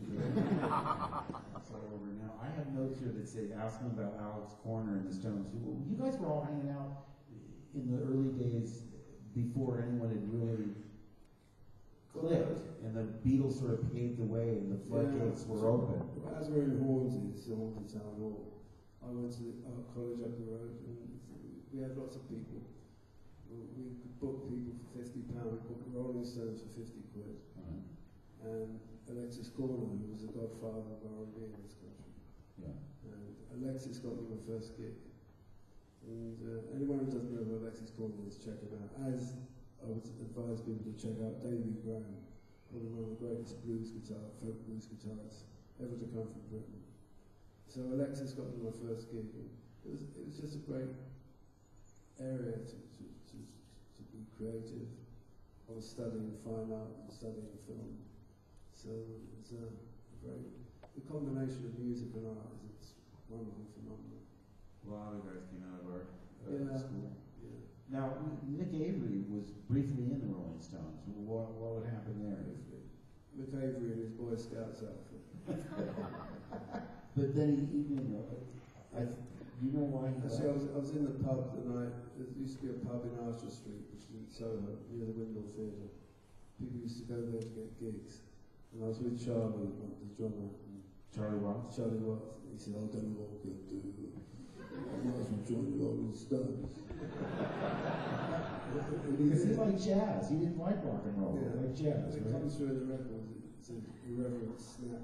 That's all over now. I have notes here that say, ask them about Alex Corner and the Stones. You you guys were all hanging out in the early days before anyone had really clicked, and the Beatles sort of paved the way, and the floodgates Yeah. were open. As we're in Hornsey, it's the Hornsey Town Hall, I went to the art college up the road, and we had lots of people. We could book people for fifty pounds, we booked the Rolling Stones for fifty quid. Right. And Alexis Corner, who was the godfather of R and B in this country. Yeah. And Alexis got me my first gig. And uh, anyone who doesn't know who Alexis Corner is, check him out. As I would advise people to check out Davy Graham, probably one of the greatest blues guitar, folk blues guitarists ever to come from Britain. So Alexis got me my first gig. And it was it was just a great area to to, to, to be creative. I was studying fine art and studying film. So it's a very, the combination of music and art is it's wonderful phenomenon. A lot of guys came out of our uh, Yeah. school. Yeah. Now, Nick Avery was briefly in the Rolling Stones. What, what would happen there? Mick Avery in his Boy Scouts outfit. But then he, you know, I, you know why he Actually, I left? was, I was in the pub the night, there used to be a pub in Archer Street, which is in Soho, near the Windmill Theatre. People used to go there to get gigs. And I was with Charlie, the drummer, and Charlie Watts? Charlie Watts. And he said, "I'll do what I'm going to do. I might as well join the Rolling Stones." And he Because he did. liked jazz. He didn't like rock and roll. Yeah. He liked jazz, It right? comes through in the record, it says irreverent snap.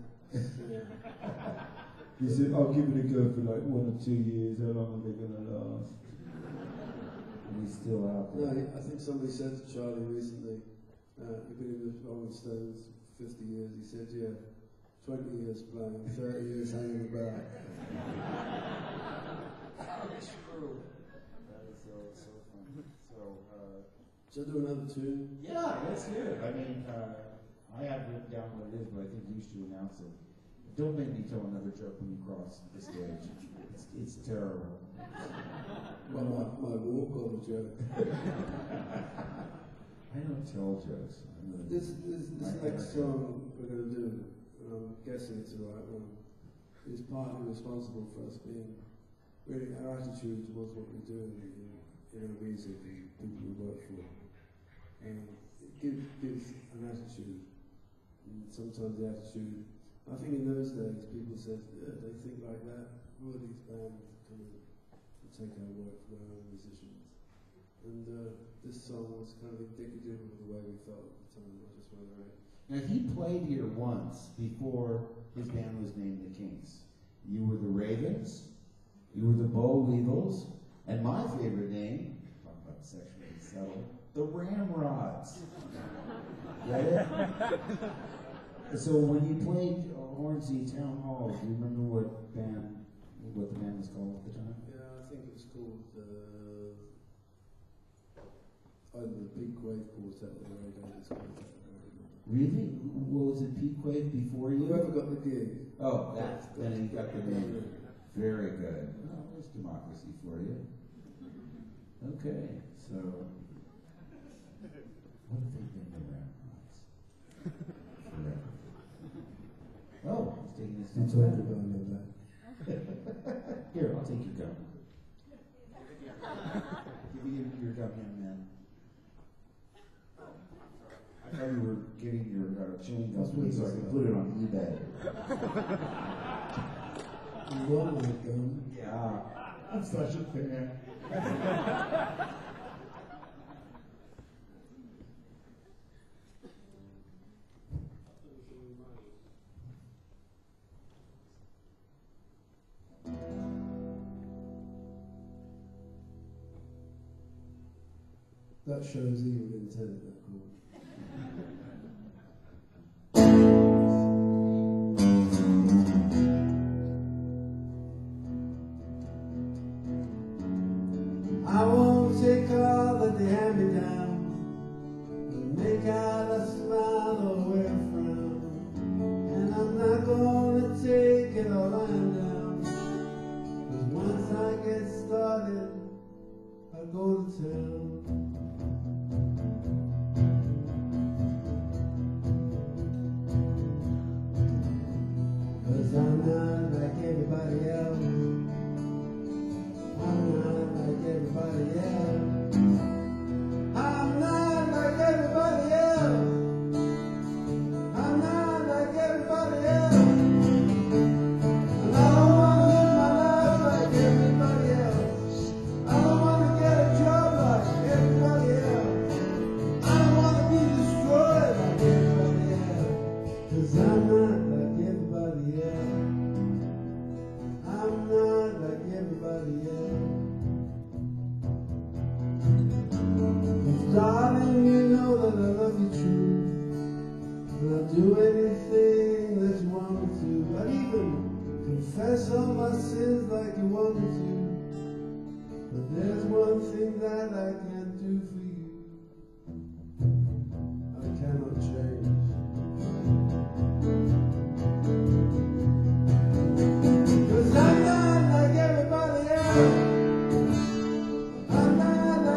He said, "I'll give it a go for like one or two years. How long are they gonna last?" And he's still out No, there. I think somebody said to Charlie recently, uh, "You've been in the Rolling Stones fifty years." He said, "Yeah, twenty years playing, thirty years hanging about." That's true. That is so, so funny. So, uh, Should I do another tune? yeah, let's hear it. I mean, uh, I have written down what it is, but I think you should announce it. Don't make me tell another joke when you cross the stage. It's, it's terrible. My, my, my walk or the joke? I don't tell jokes. I'm really- This, this, this My next character. song we're going to do, and I'm guessing it's the right one, is partly responsible for us being really our attitude towards what we do in, in, in our music and people we work for. And it gives, gives an attitude, and sometimes the attitude, I think in those days people said, yeah, they think like that, Woody's band come in and take our work for our own musicians. And uh, this song was kind of indicative of the way we felt at the time, I just want to write. Now, he played here once before his band was named the Kinks. You were the Ravens, you were the Boll Weevils, and my favorite name, talk about sexually subtle, the Ramrods. Get it? So when you played uh, Hornsey Town Hall, do you remember what band, what the band was called at the time? Yeah, I think it was called uh, either the Pete Quave Quartet or the Ray Davis Quartet. I don't remember. Really? What was it, Pete Quave before you? Whoever got the gig. Oh, that's, then he got the name. Very good. Well, there's democracy for you. Okay, so what have they been the Ramrods? Forever. Oh, he's taking his That's gun. all we're going to back. Here, I'll take your gun. Give me your, your gun, young man. I thought you were getting your uh, chewing gum to me so I could put it on eBay. You want my gun? Yeah, I'm such a fan. That shows evil intent, that chord. I won't take all that they hand me down, but make out a smile or wear a frown. And I'm not gonna take it all lying down, 'cause once I get started, I go to town. Cause I'm not like everybody else. I'm not like everybody else. I'm not like everybody else. I'm not like everybody else. And I don't wanna live my life like everybody else. I don't wanna get a job like everybody else. I don't wanna be destroyed like everybody else. Cause I'm not like everybody else. I'm not like everybody else. Darling, you know that I love you true, and I'll do anything that you want me to. I'd even confess all my sins like you want me to. But there's one thing that I can't do for you. I cannot change. Cause I'm not like everybody else. I'm not like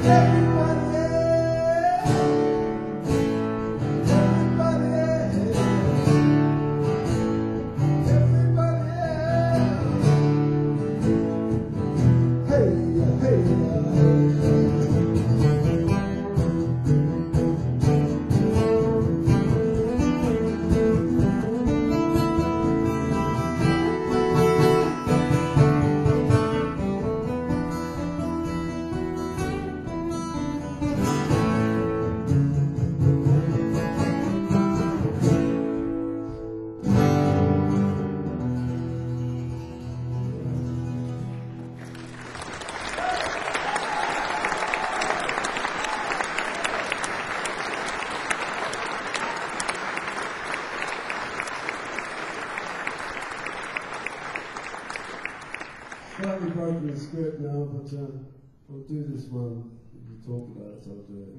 Slightly broken the script now, but uh, we'll do this one. We talk about it, so I'll do it.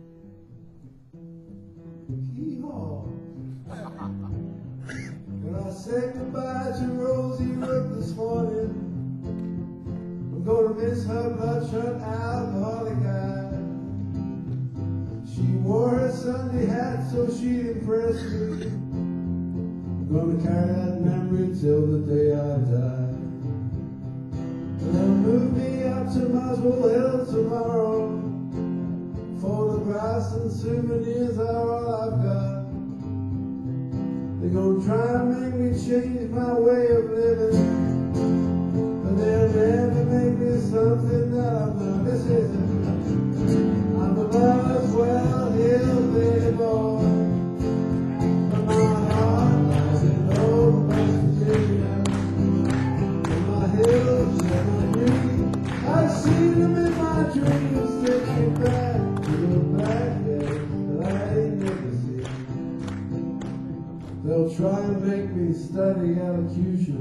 Hee-haw. When I say goodbye to Rosie Rook this morning, I'm gonna miss her bloodshot alcoholic eye. She wore her Sunday hat so she'd impress me. I'm gonna carry that memory till the day I die. They'll move me up to Muswell Hill tomorrow. Photographs and souvenirs are all I've got. They're gonna try and make me change my way of living, but they'll never make me something that I'm not. This is it. I'm a Muswell Hill baby boy, but my heart lies in old West Virginia. Hills and I breathe, I see them in my dreams, take me back to the black days that I ain't never seen. They'll try and make me study elocution,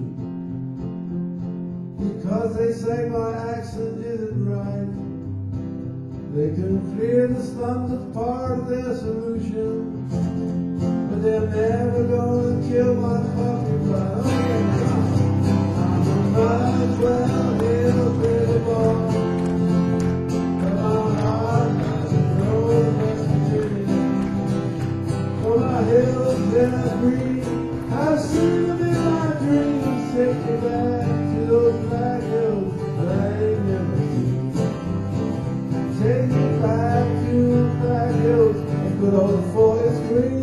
because they say my accent isn't right. They can clear the slums as part of their solution, but they're never gonna kill my fucking pride. Oh, Muswell Hill pretty boy, but my heart lies in old West Virginia. For my hills that I breathe, I've seen them in my dreams. Take me back to those black hills that I ain't never seen. Take me back to those black hills and good old Forest Green.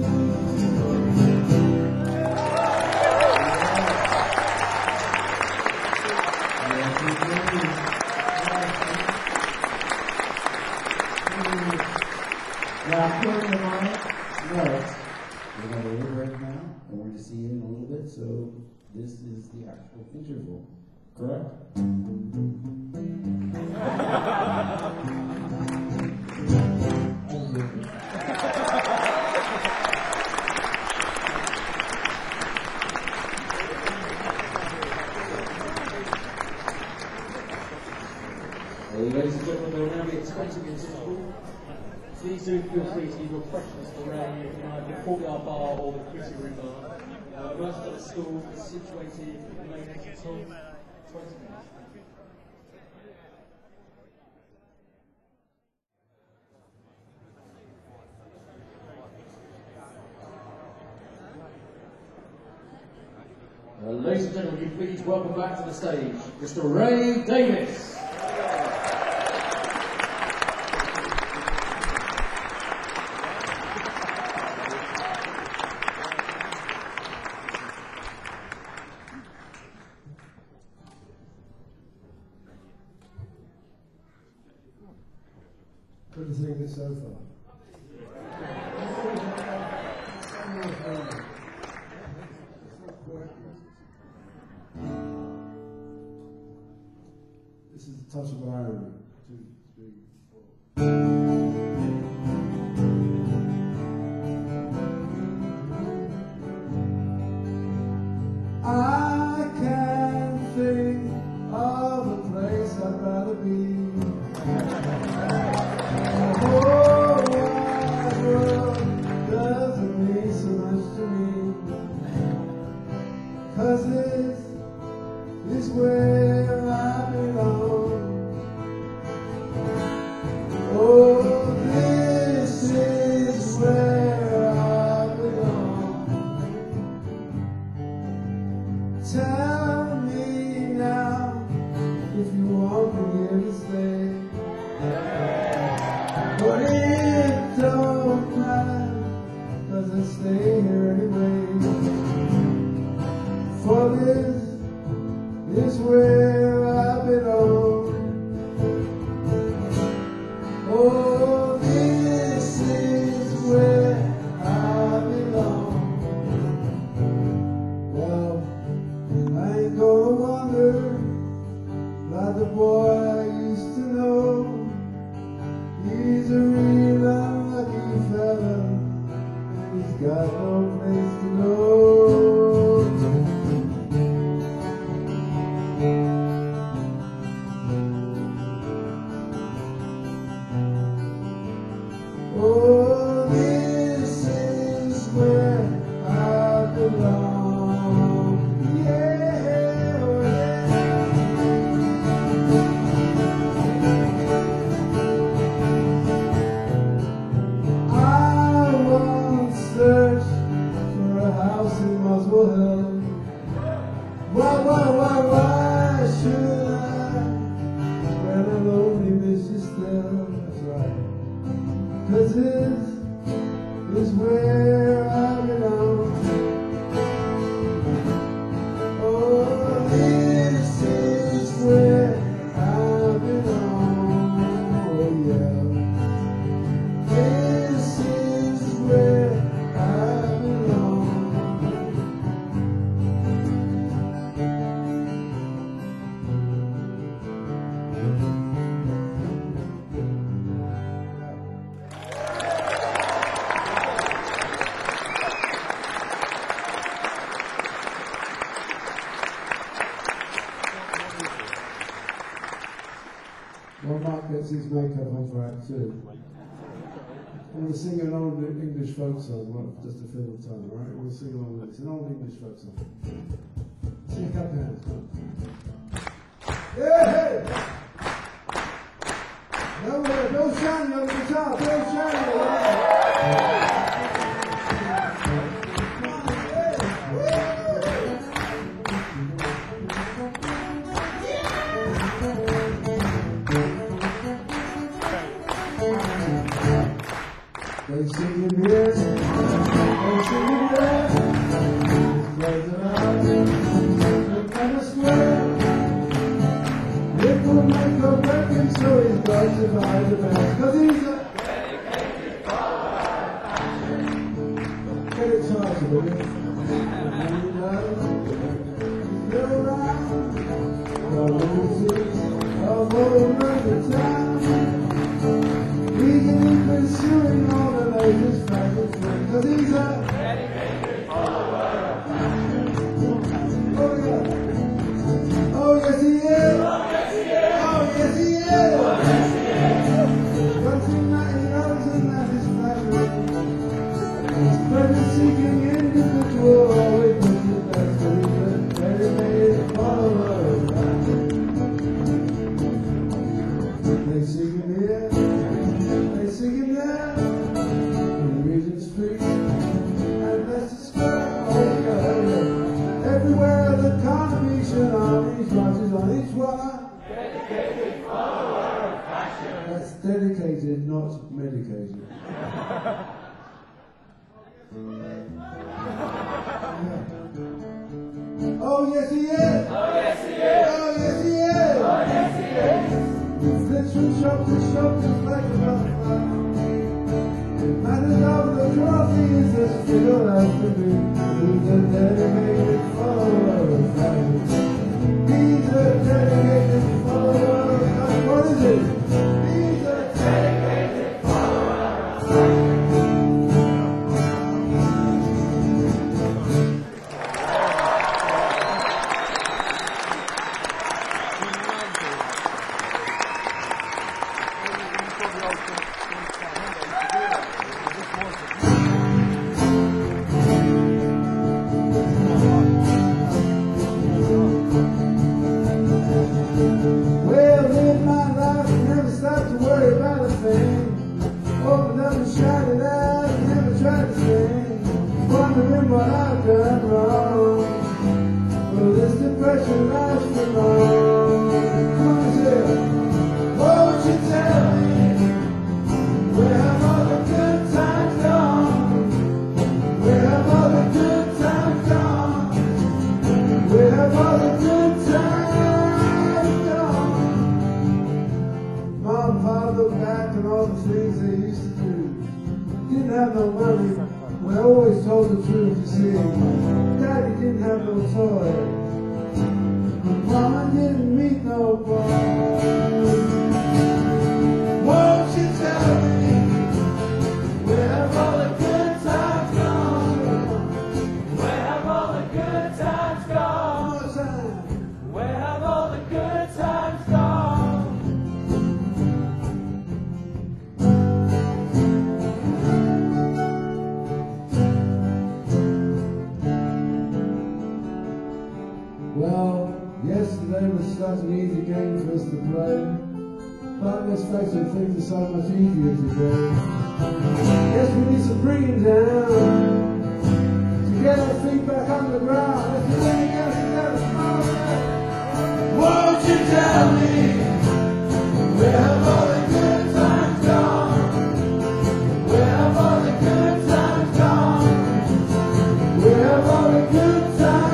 Now, according to my notes, we're going to leave right now, and we're going to see you in a little bit, so this is the actual interval, correct? Well, ladies and gentlemen, there will now be a twenty minute interval. Please do feel free to leave your questions to Ray in either the courtyard bar or the committee room bar. Uh, most of the school is situated in the main entrance hall. twenty minutes. Uh, ladies and gentlemen, will you please welcome back to the stage Mister Ray Davies. Good to think it so far. This is a touch of irony. Two, three, four. I can't think of a place I'd rather be. The whole wide world doesn't mean so much to me, 'cause this is where I belong. But it don't matter, 'cause I stay here anyway. For this is where I belong. Oh, this is where I belong. Well, I ain't gonna wonder about the boy I used to know. He's a real unlucky fella, and he's got no place to go. Oh, this is where I belong. Yeah, oh yeah. I once searched for a house in Muswell Hill. Why, why, why, why should I? When I lonely miss you still, that's right. 'Cause this is where I belong. Oh, this is where I belong. Oh, yeah. This is where I belong. Well, Mark gets his makeup on for Act Two. I'm going to sing an old English folk song, well, just to fill the time, all right? We'll sing along with it. It's an old English folk song. Sing a couple hands, come on. Yeah, hey! No, uh, Bill Shannon on the guitar, Bill Shannon! Yeah. They sing in here, they sing in there, there's an eye, the kind of square. It will make a record, so he's got to buy the best, 'cause he's a dedicated follower of passion. Get it started, will you? And he knows, he's around, the roses of old London town. He's been pursuing all the latest fashion trends, 'cause he's a dedicated follower of fashion. Oh yeah. Oh yes he is. Oh yes he is. Oh yes he is. Oh yes he is. Something that he knows and that is fashion. He's pleasure-seeking individual, always puts his best, 'cause he's a dedicated follower of fashion. They sing him here. They sing him there, in Regent Street, and Leicester Square, oh yeah, oh yeah. Everywhere the contribution armies marches on each one. Dedicated follower of passion. That's dedicated, not medicated. Yeah. Oh yes he is! Oh yes he is! Oh yes he is! Oh yes he is! Flits from shop to shop just like a butterfly. Matters of the trophy is as fiddle as to be. He's a dedicated follower of fashion. He's a dedicated follower of fashion. What is it? He's a dedicated follower of fashion. Well, live my life and never stop to worry about a thing. Open up and shout it out and never try to sing. Wondering what I've done wrong. Will this depression last for long? Come on, say it. Won't you tell me look back on all the things they used to do. Didn't have no money, but I always told the truth, you see. Daddy didn't have no toy. Mama didn't meet no boy. Won't you tell me where have all the good times gone? Where have all the good times gone? One more time. Where have all the good times gone? Well, yesterday was such an easy game for us to play. But let's face it, things are so much easier today. Guess we need some bringing down to get our feet back on the ground. Let's do it together, together, come on. Won't you tell me where have all the good times gone? Where have all the good times gone? Where have all the good times gone?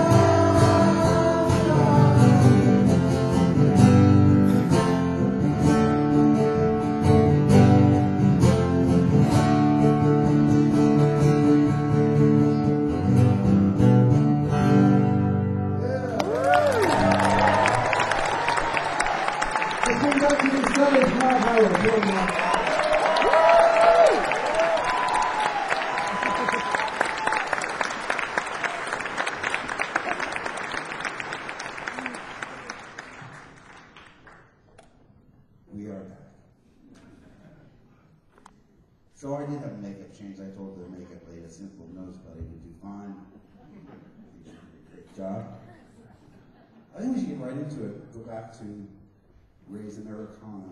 We are back. So I did have a makeup change. I told the makeup lady a simple nose cutting would do fine. Great job. I think we should get right into it. Go back to Ray's Americana.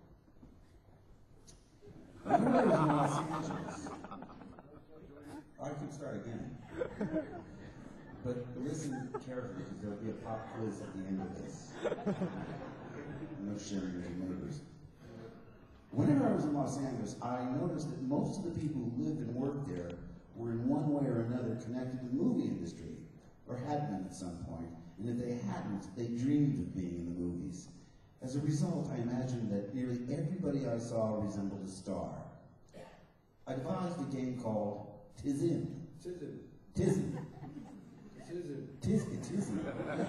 Everybody was in Los Angeles. I could start again. But listen carefully, because there'll be a pop quiz at the end of this. No sharing with your neighbors. Whenever I was in Los Angeles, I noticed that most of the people who lived and worked there were in one way or another connected to the movie industry, or had been at some point. And if they hadn't, they dreamed of being in the movies. As a result, I imagined that nearly everybody I saw resembled a star. I devised a game called Tizin. Tizin. Tizin. Tizin. Tizin. Tizin.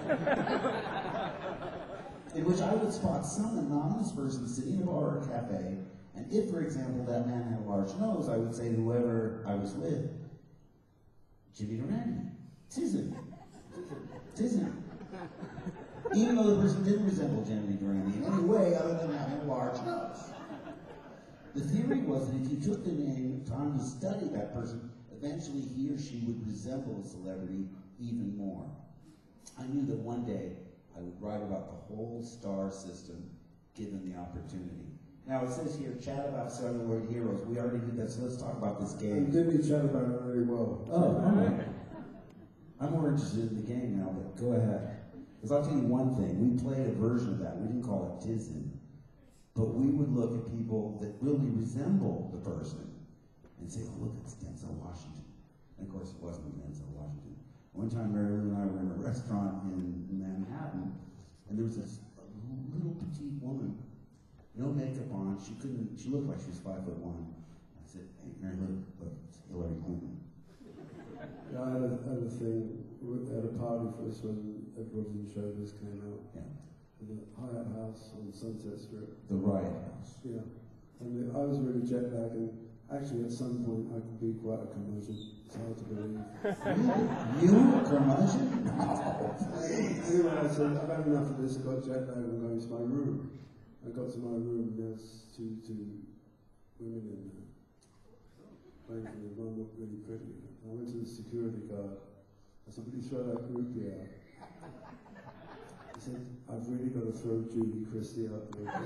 In which I would spot some anonymous person sitting in a bar or cafe, and if, for example, that man had a large nose, I would say to whoever I was with, Jimmy Durante. Tizin. Tizin. Even though the person didn't resemble Jimmy Durante in any way other than having a large nose. The theory was that if you took the name, time to study that person, eventually he or she would resemble a celebrity even more. I knew that one day I would write about the whole star system, given the opportunity. Now it says here, chat about celluloid heroes. We already did that, so let's talk about this You game. did chat about it really well. Oh, all right. I'm more interested in the game now, but go ahead. Because I'll tell you one thing, we played a version of that. We didn't call it Tizin, but we would look at people that really resemble the person and say, oh, look, it's Denzel Washington. And of course, it wasn't Denzel Washington. One time, Mary Lou and I were in a restaurant in Manhattan, and there was this little petite woman, no makeup on. She couldn't, she looked like she was five foot one. I said, hey, Mary Lou, look, it's Hillary Clinton. Yeah, I had a, had a thing at a party for this when Everybody in Showbiz came out. Yeah. The Hyatt House on Sunset Strip. The Riot House. Yeah. And the, I was really jet lagged, and actually at some point I could be quite a curmudgeon. It's hard to believe. You? You a curmudgeon? Anyway, I said, I've had enough of this. I got jet lagged and going to my room. I got to my room, and there's two, two women in there. Playing for me. One looked really pretty. I went to the security guard. I said, "Will you throw that groupie out?" He said, "I've really got to throw Judy Christie out the window."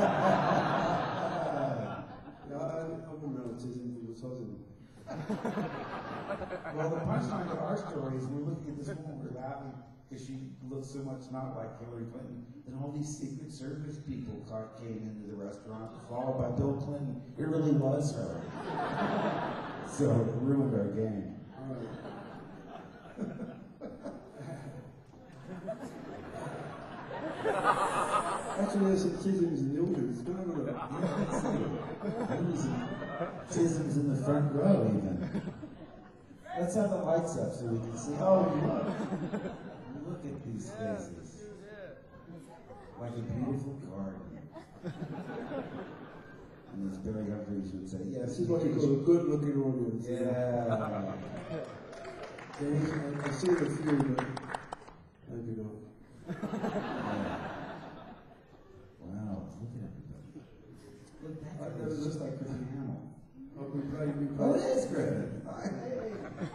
Yeah, I, I wouldn't know it's his influence. Well, the punchline to our story is we're looking at this woman, we're laughing because she looks so much not like Hillary Clinton. And all these Secret Service people car- came into the restaurant, followed by Bill Clinton. It really was her. So it ruined our game. All right. Actually, there's some citizens in the audience. Can I have a look. Yeah, let's see. There was some tisms in the front row even. Let's have the lights up so we can see. Oh, look. Look at these faces. Like a beautiful garden. And as Barry Humphries would say, yes. This is what you call a good-looking audience. Yeah. There's- I- I've seen a few, but maybe not. Wow, look at everybody. Look, that I- guy looks like Griffin Hamill. Oh, we played, we Oh, played. it is Griffin. Hey.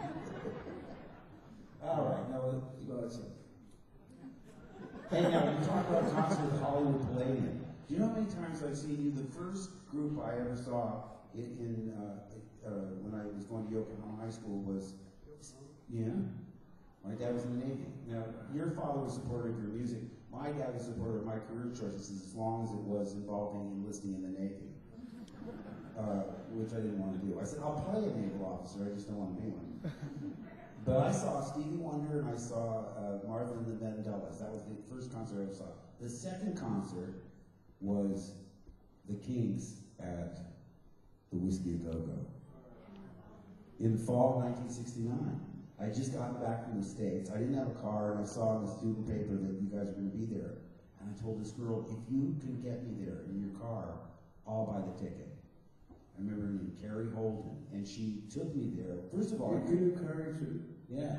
All right, now let- Lights up. Hey, now you talk about concerts at Hollywood Palladium. Do you know how many times I've seen you? The first group I ever saw in, in uh, uh, when I was going to Yokohama High School was, yeah, my dad was in the Navy. Now, your father was supportive of your music. My dad was supportive of my career choices as long as it was involving enlisting in the Navy, uh, which I didn't want to do. I said, I'll play a naval officer, I just don't want to be one. But I saw Stevie Wonder and I saw uh, Martha and the Vandellas. That was the first concert I ever saw. The second concert was the Kinks at the Whiskey A Go Go in fall of nineteen sixty-nine. I had just gotten back from the States. I didn't have a car, and I saw in the student paper that you guys were going to be there. And I told this girl, if you can get me there in your car, I'll buy the ticket. I remember her name, Carrie Holden, and she took me there. First of all, I You knew Carrie too? yeah.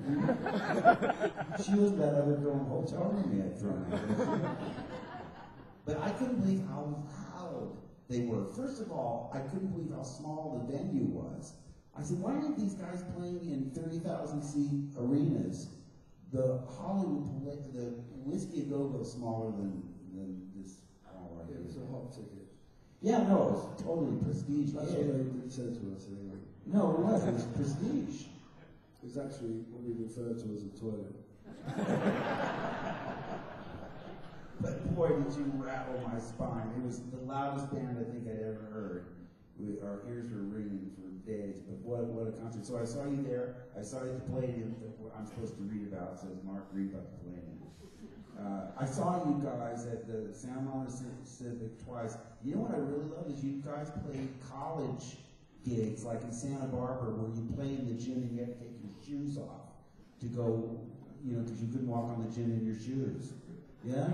She was that other girl in the hotel room we had thrown out. But I couldn't believe how loud they were. First of all, I couldn't believe how small the venue was. I said, why aren't these guys playing in thirty thousand seat arenas? The Hollywood, the Whiskey A Go Go is smaller than, than this hall right It was here. a hot ticket. Yeah, no, it was totally prestige. That's Yeah. what they said to us anyway. No, it was. It was prestige. It's actually what we refer to as a toilet. But boy, did you rattle my spine. It was the loudest band I think I'd ever heard. We, our ears were ringing for days, but what, what a concert. So I saw you there. I saw you at the Palladium that I'm supposed to read about. It says Mark read about the Palladium. Uh, I saw you guys at the Santa Monica Civic twice. You know what I really love is you guys played college gigs, like in Santa Barbara, where you play in the gym and you had to take your shoes off to go, you know, because you couldn't walk on the gym in your shoes. Yeah.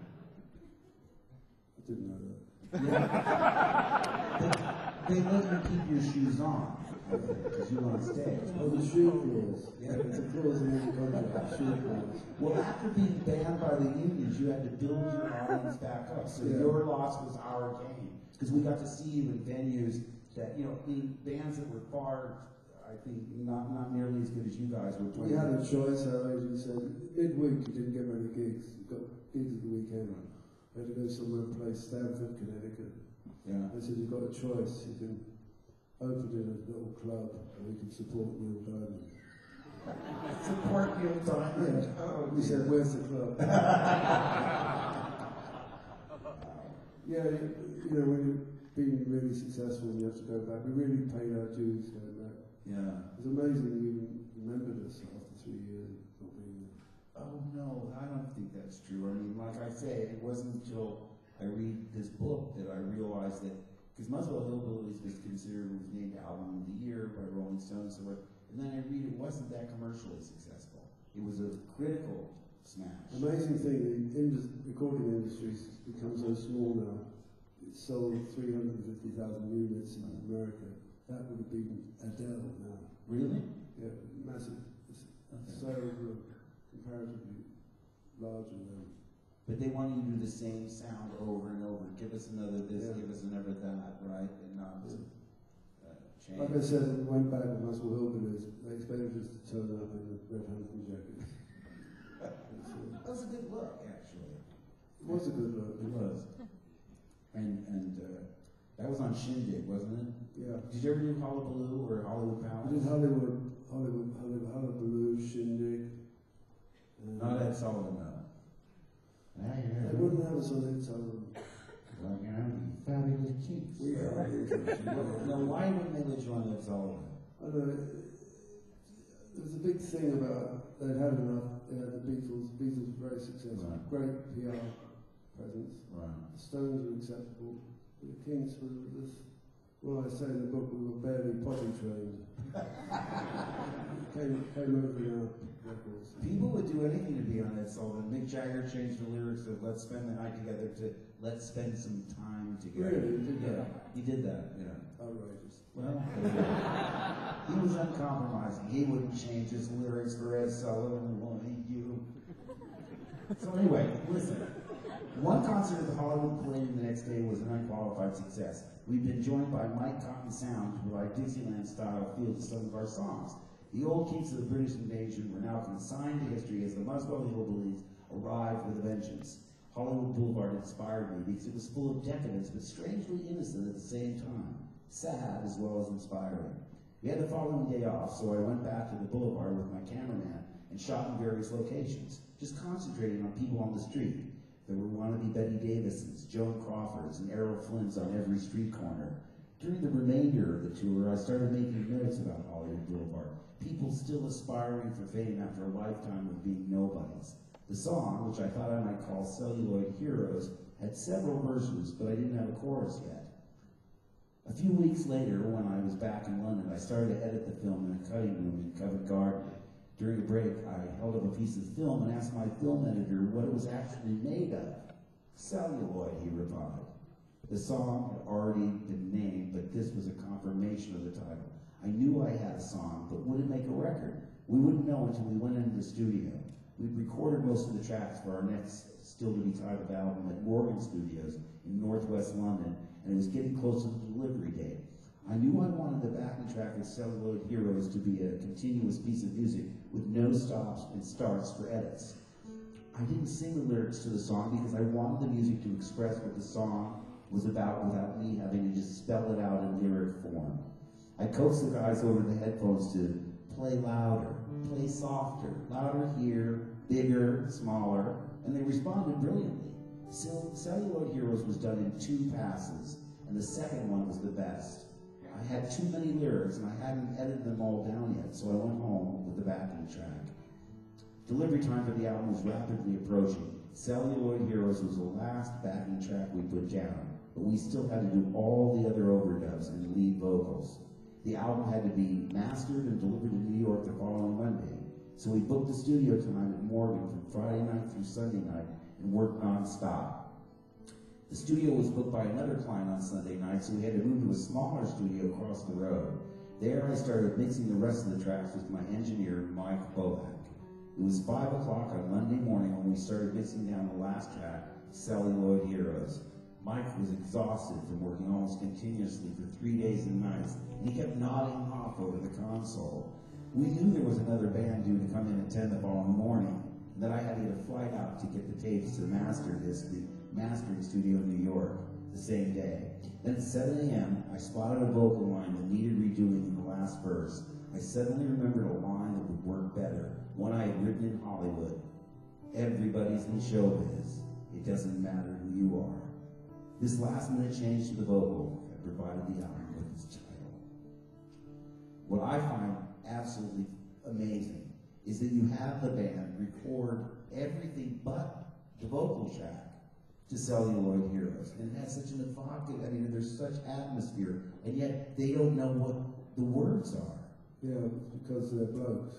I didn't know that. Yeah. they, they let you keep your shoes on, I think, because you were on stage. Oh, the shoe clause. Yeah. It's a clause in the contract, shoe clause. Well, after being banned by the unions, you had to build your audience back up. So Yeah. your loss was our gain. Because we got to see you in venues that, you know, in bands that were far, I think, not, not nearly as good as you guys were We playing. had a choice, our agent said, midweek you didn't get many gigs. You got gigs at the weekend. We had to go somewhere and play Stamford, Connecticut. Yeah. I said, you've got a choice. You can open in a little club or you can support Neil Diamond. Support Neil Diamond. Yeah. Oh, We said, where's the club? Yeah, you, you know, when you've been really successful and you have to go back, we really paid our dues going back. Yeah. It's amazing you even remembered us after three years of not being there. Oh no, I don't think that's true. I mean, like I say, it wasn't until I read this book that I realized that, because Muswell Hillbillies was considered, was named Album of the Year by Rolling Stone and so forth, and then I read it wasn't that commercially successful. It was a critical smash. Amazing thing, the indus- recording industry has become so small now. It's sold three hundred fifty thousand units in America. That would have been Adele now. Really? Yeah, massive. It's Okay. so uh, comparatively larger than. But they want you to do the same sound over and over. Give us another this, Yeah. give us another that, right? And not uh, change. Like I said, when we went back with Muscle Hillbillies, they expected us to turn up in a red hunting jacket. It's, uh, That was a good look, actually. It was a good look. It was. And and uh, that was on Shindig, wasn't it? Yeah. Did you ever do Hullabaloo or Hollywood Palace? I did Hollywood, Hollywood, Hollywood, Hullabaloo, Shindig. Uh, Not Ed Sullivan, though. Now you They heard wouldn't have us on it, so Well, you know, fabulous cheeks. we are. Now, why wouldn't they let you on Ed Sullivan? I know. There was a big thing about they'd had enough. They had the Beatles. The Beatles were very successful. Right. Great P R presence. Right. The Stones were acceptable. the Kings were this, well, I say in the book, we were barely potty trained. came, came over in our records. People would do anything to be on Ed Sullivan. Mick Jagger changed the lyrics of "Let's spend the night together" to "Let's spend some time together." Really? He did Yeah, that? he did that. Yeah. Outrageous. Well, he was uncompromising. He wouldn't change his lyrics for Ed Sullivan. Wanting you. So anyway, listen. One concert at the Hollywood Palladium the next day was an unqualified success. We've been joined by Mike Cotton Sound to provide Dixieland-style feel to some of our songs. The old keys of the British invasion were now consigned to history as the Muswell Hillbillies arrived with a vengeance. Hollywood Boulevard inspired me because it was full of decadence, but strangely innocent at the same time. Sad as well as inspiring. We had the following day off, so I went back to the Boulevard with my cameraman and shot in various locations, just concentrating on people on the street. There were wannabe Betty Davisons, Joan Crawfords, and Errol Flynns on every street corner. During the remainder of the tour, I started making notes about Hollywood Boulevard, people still aspiring for fame after a lifetime of being nobodies. The song, which I thought I might call Celluloid Heroes, had several verses, but I didn't have a chorus yet. A few weeks later, when I was back in London, I started to edit the film in a cutting room in Covent Garden. During a break, I held up a piece of film and asked my film editor what it was actually made of. Celluloid, he replied. The song had already been named, but this was a confirmation of the title. I knew I had a song, but would it make a record? We wouldn't know until we went into the studio. We'd recorded most of the tracks for our next still-to-be-titled album at Morgan Studios in northwest London, and it was getting close to the delivery date. I knew I wanted the backing track of Celluloid Heroes to be a continuous piece of music with no stops and starts for edits. I didn't sing the lyrics to the song because I wanted the music to express what the song was about without me having to just spell it out in lyric form. I coaxed the guys over the headphones to play louder, play softer, louder here, bigger, smaller, and they responded brilliantly. So Celluloid Heroes was done in two passes, and the second one was the best. I had too many lyrics, and I hadn't edited them all down yet, so I went home with the backing track. Delivery time for the album was rapidly approaching. Celluloid Heroes was the last backing track we put down, but we still had to do all the other overdubs and lead vocals. The album had to be mastered and delivered to New York the following Monday, so we booked the studio time at Morgan from Friday night through Sunday night and worked non-stop. The studio was booked by another client on Sunday night, so we had to move to a smaller studio across the road. There I started mixing the rest of the tracks with my engineer, Mike Bovac. It was five o'clock on Monday morning when we started mixing down the last track, Celluloid Heroes. Mike was exhausted from working almost continuously for three days and nights, and he kept nodding off over the console. We knew there was another band due to come in at ten the following morning, and that I had to get a flight out to get the tapes to the master disc, the mastering studio in New York, the same day. Then at seven a m, I spotted a vocal line that needed redoing in the last verse. I suddenly remembered a line that would work better, one I had written in Hollywood. Everybody's in showbiz. It doesn't matter who you are. This last minute change to the vocal had provided the album with its title. What I find absolutely amazing is that you have the band record everything but the vocal track to Celluloid Heroes. And it has such an evocative, I mean, there's such atmosphere, and yet they don't know what the words are. Yeah, because they're blokes.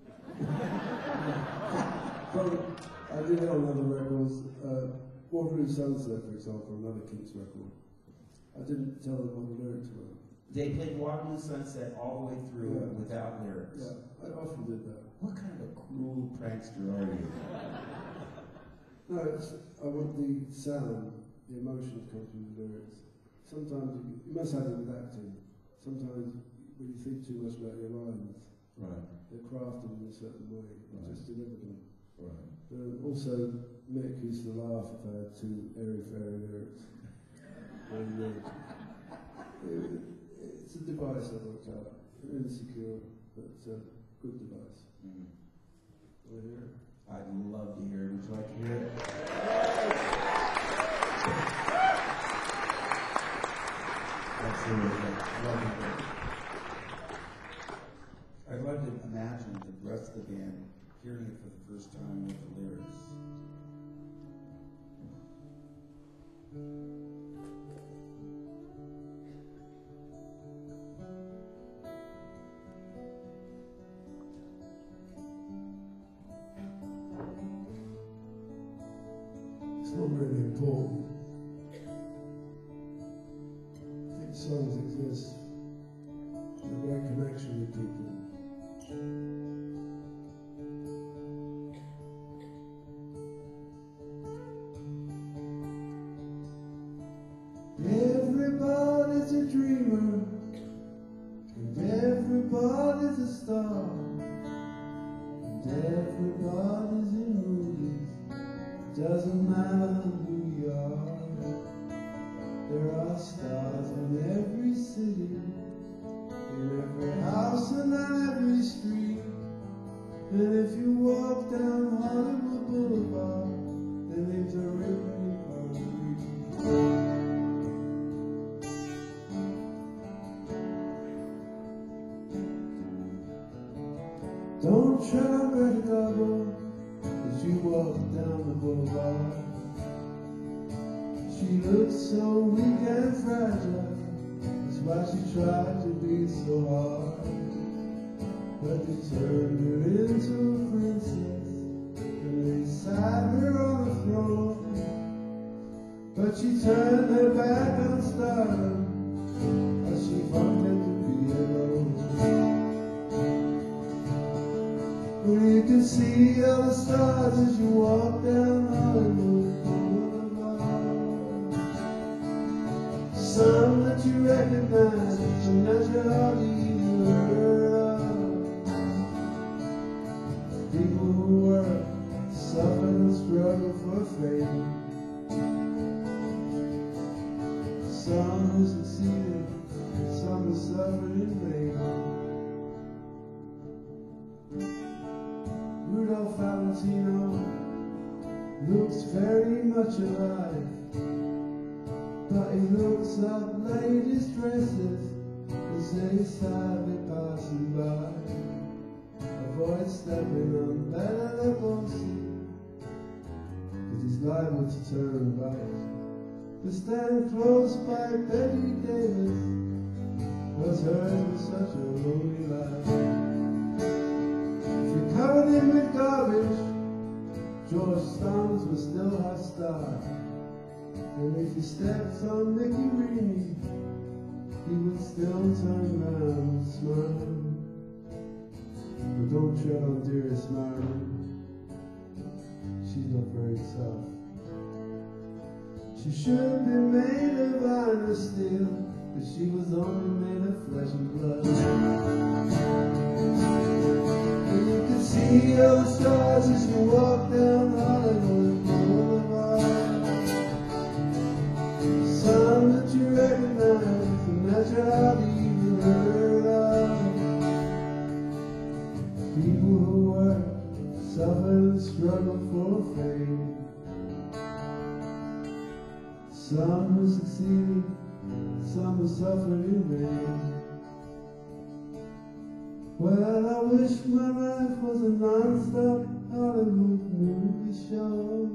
But I did it on other records. Uh, Waterloo Sunset, for example, another Kinks record. I didn't tell them what the lyrics were. They played Waterloo Sunset all the way through Yeah. without lyrics. Yeah, I often did that. What kind of a cruel prankster are you? No, it's, I want the sound, the emotion to come through the lyrics. Sometimes you, you must have it with acting. Sometimes when you think too much about your lines, Right, they're crafted in a certain way. You Right. just deliver them. right. Uh, also, Mick used to laugh if I had two airy-fairy lyrics. And, uh, it, it's a device I worked out. Insecure, but uh, good device. Mm. Want to hear it? I'd love to hear it. Would you like to hear it? Absolutely. Love it. I'd love to imagine the rest of the band hearing it for the first time with the lyrics. songs exist. The right connection with people. Everybody's a dreamer, and everybody's a star, and everybody's in movies. Doesn't matter who you are. There are stars in every city, in every house and on every street. And if you walk down Hollywood Boulevard, their names are written on the street. Don't tread on Greta Garbo as you walk down the boulevard. She looks so weak and fragile, that's why she tried to be so hard. But they turned her into a princess, and they sat her on the throne. But she turned her back on stardom, as she wanted to be alone. Well, you can see all the stars as you walk down Hollywood Boulevard. Some that you recognize, some that you hardly even heard of. People who work, suffer and struggle for fame. Some who succeeded, some who suffered in vain. Rudolph Valentino looks very much alive, but he looks up ladies' dresses as they sadly passing by. Avoid stepping on Bella Lugosi, cause he's liable to turn right. But stand close by Betty Davis, was hers was such a lonely life. Covered in with garbage, George Stamos was still her star. And if he stepped on Mickey Rooney, he would still turn around and smile. But don't tread on dearest Marilyn, she's not very tough. She should have been made of iron or steel, but she was only made of flesh and blood. See all the stars as you walk down Hollywood Boulevard. Some that you recognize, and that you hardly even heard of. People who work, suffer and struggle for fame. Some who succeeded, some who suffered in vain. Well, I wish my life was a non-stop Hollywood movie show.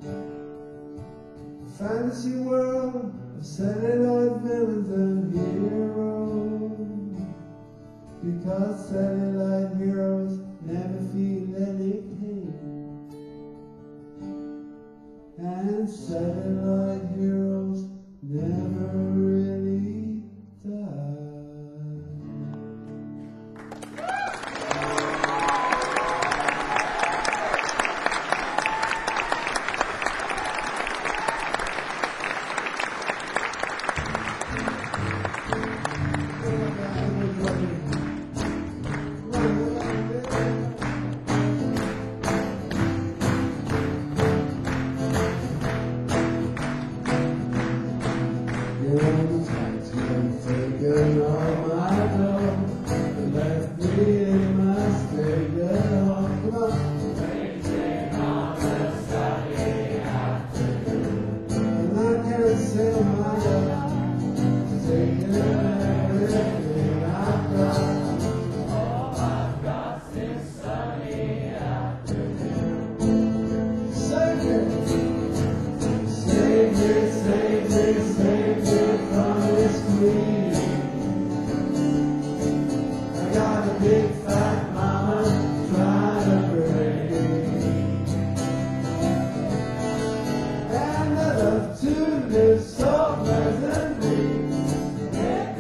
A fantasy world of celluloid villains and heroes. Because celluloid heroes never feel any pain, and celluloid heroes never really die. To live so pleasantly,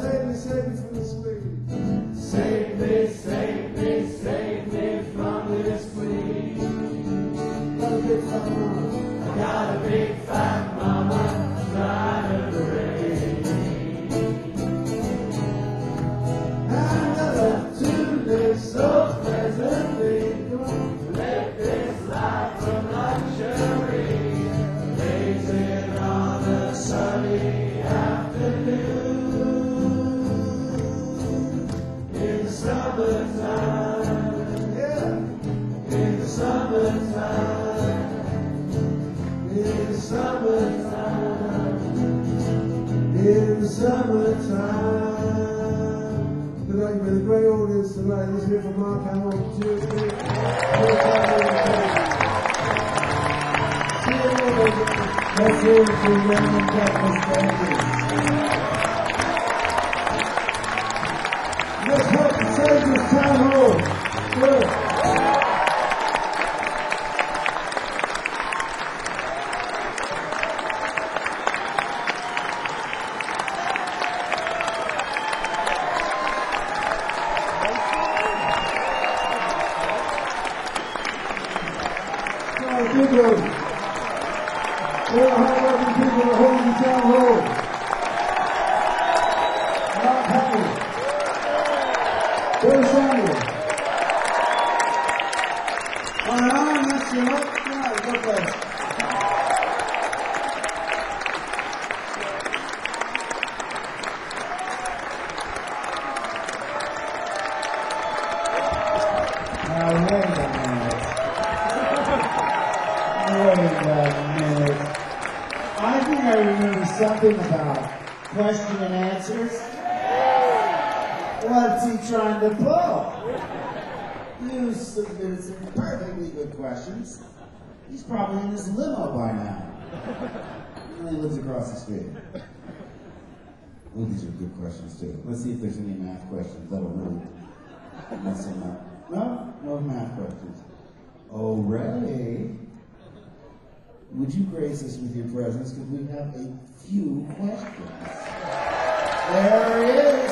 save me, save me from the squeeze. Save me, save me, save me from this squeeze. Got a big fat mama. I got a big fat mama trying to raise me. And I love to live so pleasantly. Live this life of luxury, blazing on a sunny afternoon. In the summertime, Yeah. in the summertime, In the summertime. In the summertime. Tonight, you've been a great audience tonight. Let's hear from Mark Hamill. Cheers, Nick. Let's hear it from Raymond Douglas. Let's help the Savior's Town Hall. Good. Now, big room. All hard-working people at Hornsey Town Hall. Mark Hamill. Bill Samuel. All right, that's you. Right, God bless. Now, wait a minute. Wait a minute. I think I remember something about question and answers. What's he trying to pull? You submitted some perfectly good questions. He's probably in his limo by now. He only lives across the street. Well, these are good questions too. Let's see if there's any math questions that'll really mess him up. No? No math questions. Oh, Ray. Would you grace us with your presence? Because we have a few questions. There he is.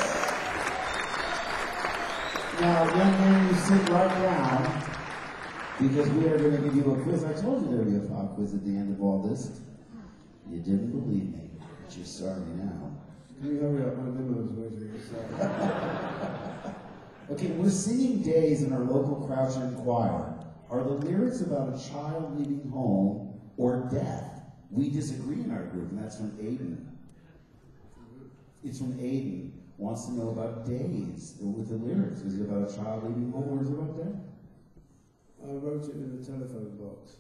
Now, young man, you sit right down because we are going to give you a quiz. I told you there would be a pop quiz at the end of all this. You didn't believe me, but you're sorry now. Can you hurry up? My limo's waiting. Okay, we're singing Days in our local Crouch-End choir. Are the lyrics about a child leaving home or death? We disagree in our group, and that's from Aiden. It's from Aiden. Wants to know about Days with the lyrics. Is it about a child leaving home or is it about death? I wrote it in a telephone box.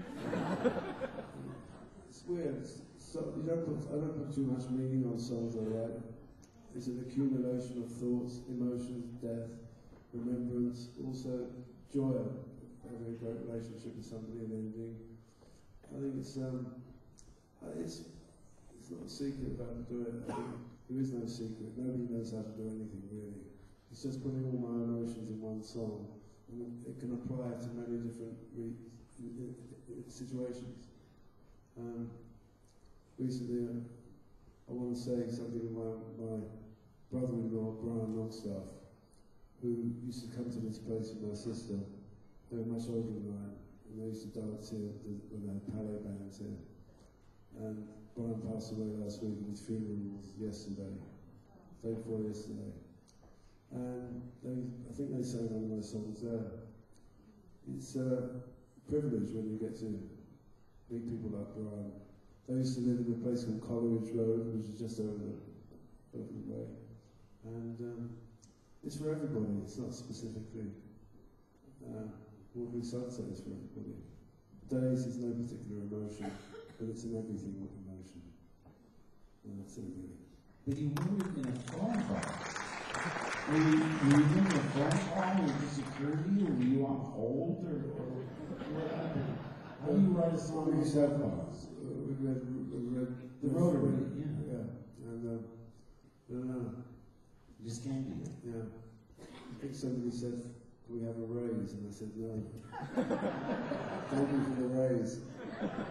It's weird. So you don't put, I don't put too much meaning on songs I write. It's an accumulation of thoughts, emotions, death, remembrance, also joy of having a great relationship with somebody and ending. I think it's um, uh, it's it's not a secret about doing it. I think there is no secret. Nobody knows how to do anything really. It's just putting all my emotions in one song, and it, it can apply to many different re- situations. Um, recently, uh, I want to say something about my brother-in-law, Brian Longstaff, who used to come to this place with my sister. They were much older than I am, and they used to dance here when they had ballet bands here. And Brian passed away last week, and his funeral was yesterday, day before yesterday. And they, I think they sang one of my songs there. It's a privilege when you get to meet people like Brian. They used to live in a place called Coleridge Road, which is just over the, over the way. And um, it's for everybody, it's not specifically. Uh, Waterloo Sunset is for everybody. Days is no particular emotion, but it's an everything emotion. And that's it really. But you were in a phone call. Were you, were you in a phone call and it just occurred to you, or were you on hold, or, or what happened? How do you write a song We on used to have, phone uh, calls? we read, we read The Rotary, yeah. Yeah, and uh, I don't know, It just came to you. yeah. I think somebody said, can we have a raise? And I said, no. Thank you for the raise.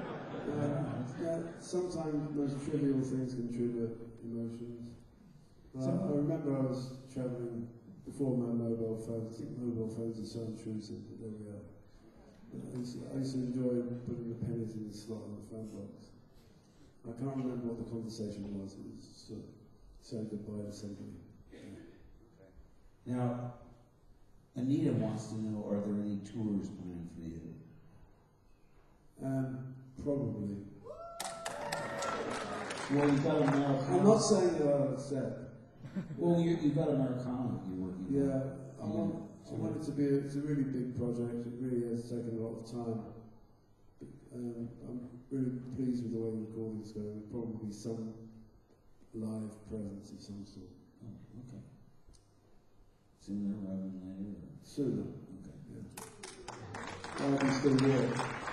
Uh, yeah, sometimes most trivial things can trigger emotions. Uh, I remember I was travelling before my mobile phones. I think mobile phones are so intrusive, but there we are. I used, to, I used to enjoy putting the pennies in the slot on the phone box. I can't remember what the conversation was. It was just sort of saying goodbye to somebody. Now, Anita wants to know, are there any tours planned for you? Um, probably. Well, you've got Americana. I'm not saying that I'm upset. Well, you, you've got Americana you're working on. Yeah, I want, I want it to be, a, it's a really big project. It really has taken a lot of time. Um, I'm really pleased with the way the recording's going. There'll probably be some live presence of some sort. Oh, okay. Sooner rather than later? Or? Sooner. Okay. Yeah. I'll be still there.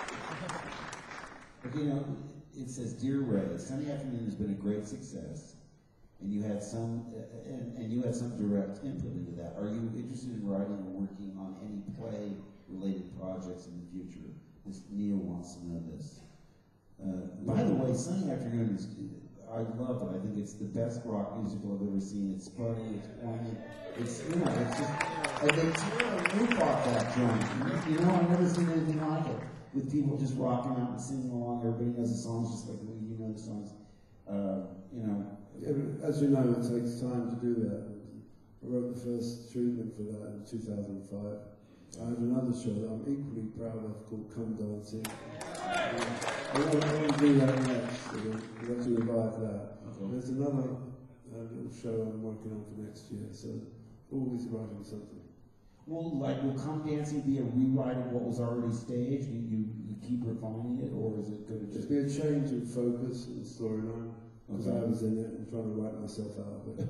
Okay, you know, it says, Dear Ray, Sunny Afternoon has been a great success, and you had some, uh, and, and you had some direct input into that. Are you interested in writing or working on any play-related projects in the future? This Neil wants to know this. Uh, by the way, Sunny Afternoon is, I love it. I think it's the best rock musical I've ever seen. It's funny, it's poignant, it's, you know, it's just, and they tear a roof off that joint. You know, I've never seen anything like it. With people just rocking out and singing along, everybody knows the songs just like the way you know the songs. Uh, you know. Yeah, but as you know, it takes time to do that. I wrote the first treatment for that in two thousand five. I had another show that I'm equally proud of called Come Dancing. Um, I want to do that next. We'll have to revive that. Okay. There's another uh, little show I'm working on for next year, so always writing something. Well, like, will Come Dancing be a rewrite of what was already staged? You, you, you keep refining it, or is it going to Just just be a change of focus and storyline, because Okay. I was in it and trying to write myself out of it.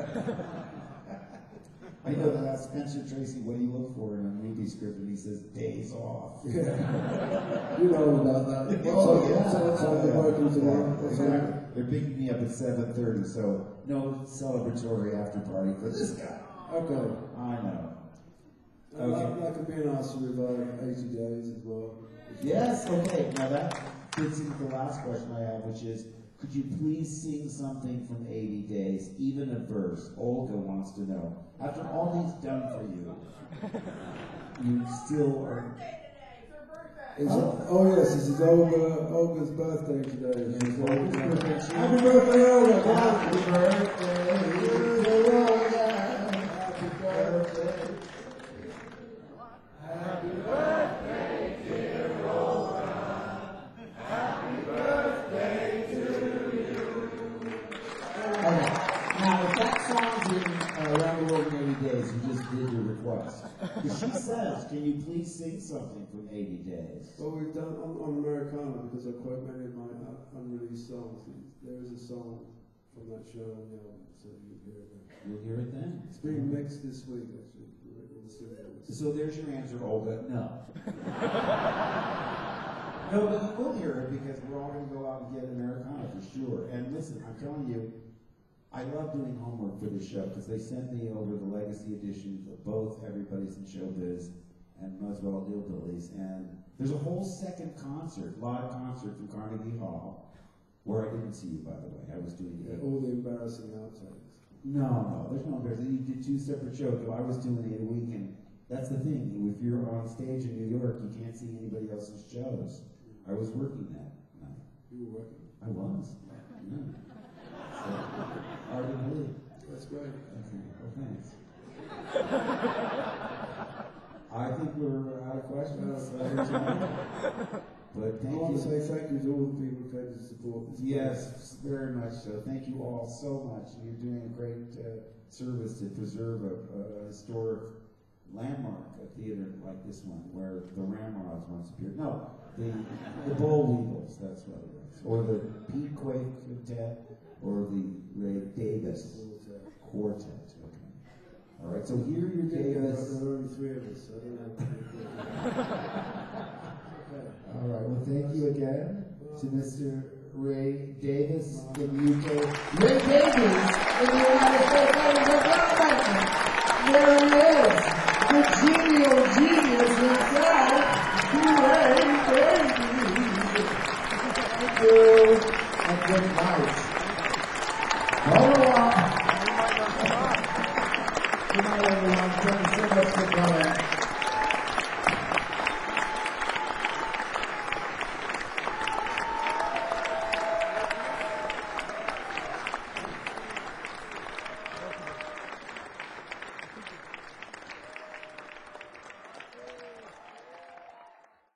I know that that's Spencer Tracy, what do you look for in a movie script? And he says, days off. You know about that. Oh, so, yeah. So, so they're working tomorrow. Yeah, exactly. They're picking me up at seven thirty, so no celebratory after party for this guy. Okay. I know. And Okay. that, that could be an ask to revive eighty days as well. Yes, okay. Now that fits into the last question I have, which is, could you please sing something from eighty days, even a verse? Olga wants to know. After all he's done for you, you still are... It's, oh yes, this is Olga, Olga's birthday today. Happy birthday, Happy birthday, Olga! Come on. Happy birthday, Olga. Happy birthday. Happy birthday, dear Olga. Happy birthday to you. Okay. Now, if that song's in uh, Around the World in eighty days, you just did your request. Because she says, can you please sing something from eighty days? Well, we've done on, on Americana because I quote many of my uh, unreleased songs. There is a song from that show on the album, so you'll hear it then. You'll hear it then. It's being mixed this week, actually. We'll see what it is. So there's your answer, Olga. No. No, but you will hear it because we're all going to go out and get Americana for sure. And listen, I'm telling you, I love doing homework for this show because they sent me over the legacy editions of both Everybody's in Showbiz and Muswell Hillbillies. And there's a whole second concert, live concert from Carnegie Hall, where I didn't see you, by the way. I was doing Yeah, it. all the embarrassing outtakes. No, no, there's no embarrassment. You did two separate shows. I was doing it a week, and that's the thing. If you're on stage in New York, you can't see anybody else's shows. I was working that night. You were working. I was. Yeah. So, hard to believe. That's great. Okay, well, thanks. I think we're out of questions uh, for tonight. But I thank want you. to say thank you to all the people who came to support this. Yes, very much so. Thank you all so much. You're doing a great uh, service to preserve a, a historic landmark, a theater like this one, where the Ramrods once appeared. No, the the Boll Weevils, that's what it was. Or the Pete Quake Quintet, or the Ray Davis Quartet. Okay. All right, so here your Yeah, there Davis. are only three of us. So I don't know. Okay. All right, well, thank you again to Mister Ray Davis in the U K. Ray Davis in the United States. There he is, the genial genius himself, Ray Davis. Thank you. And good night.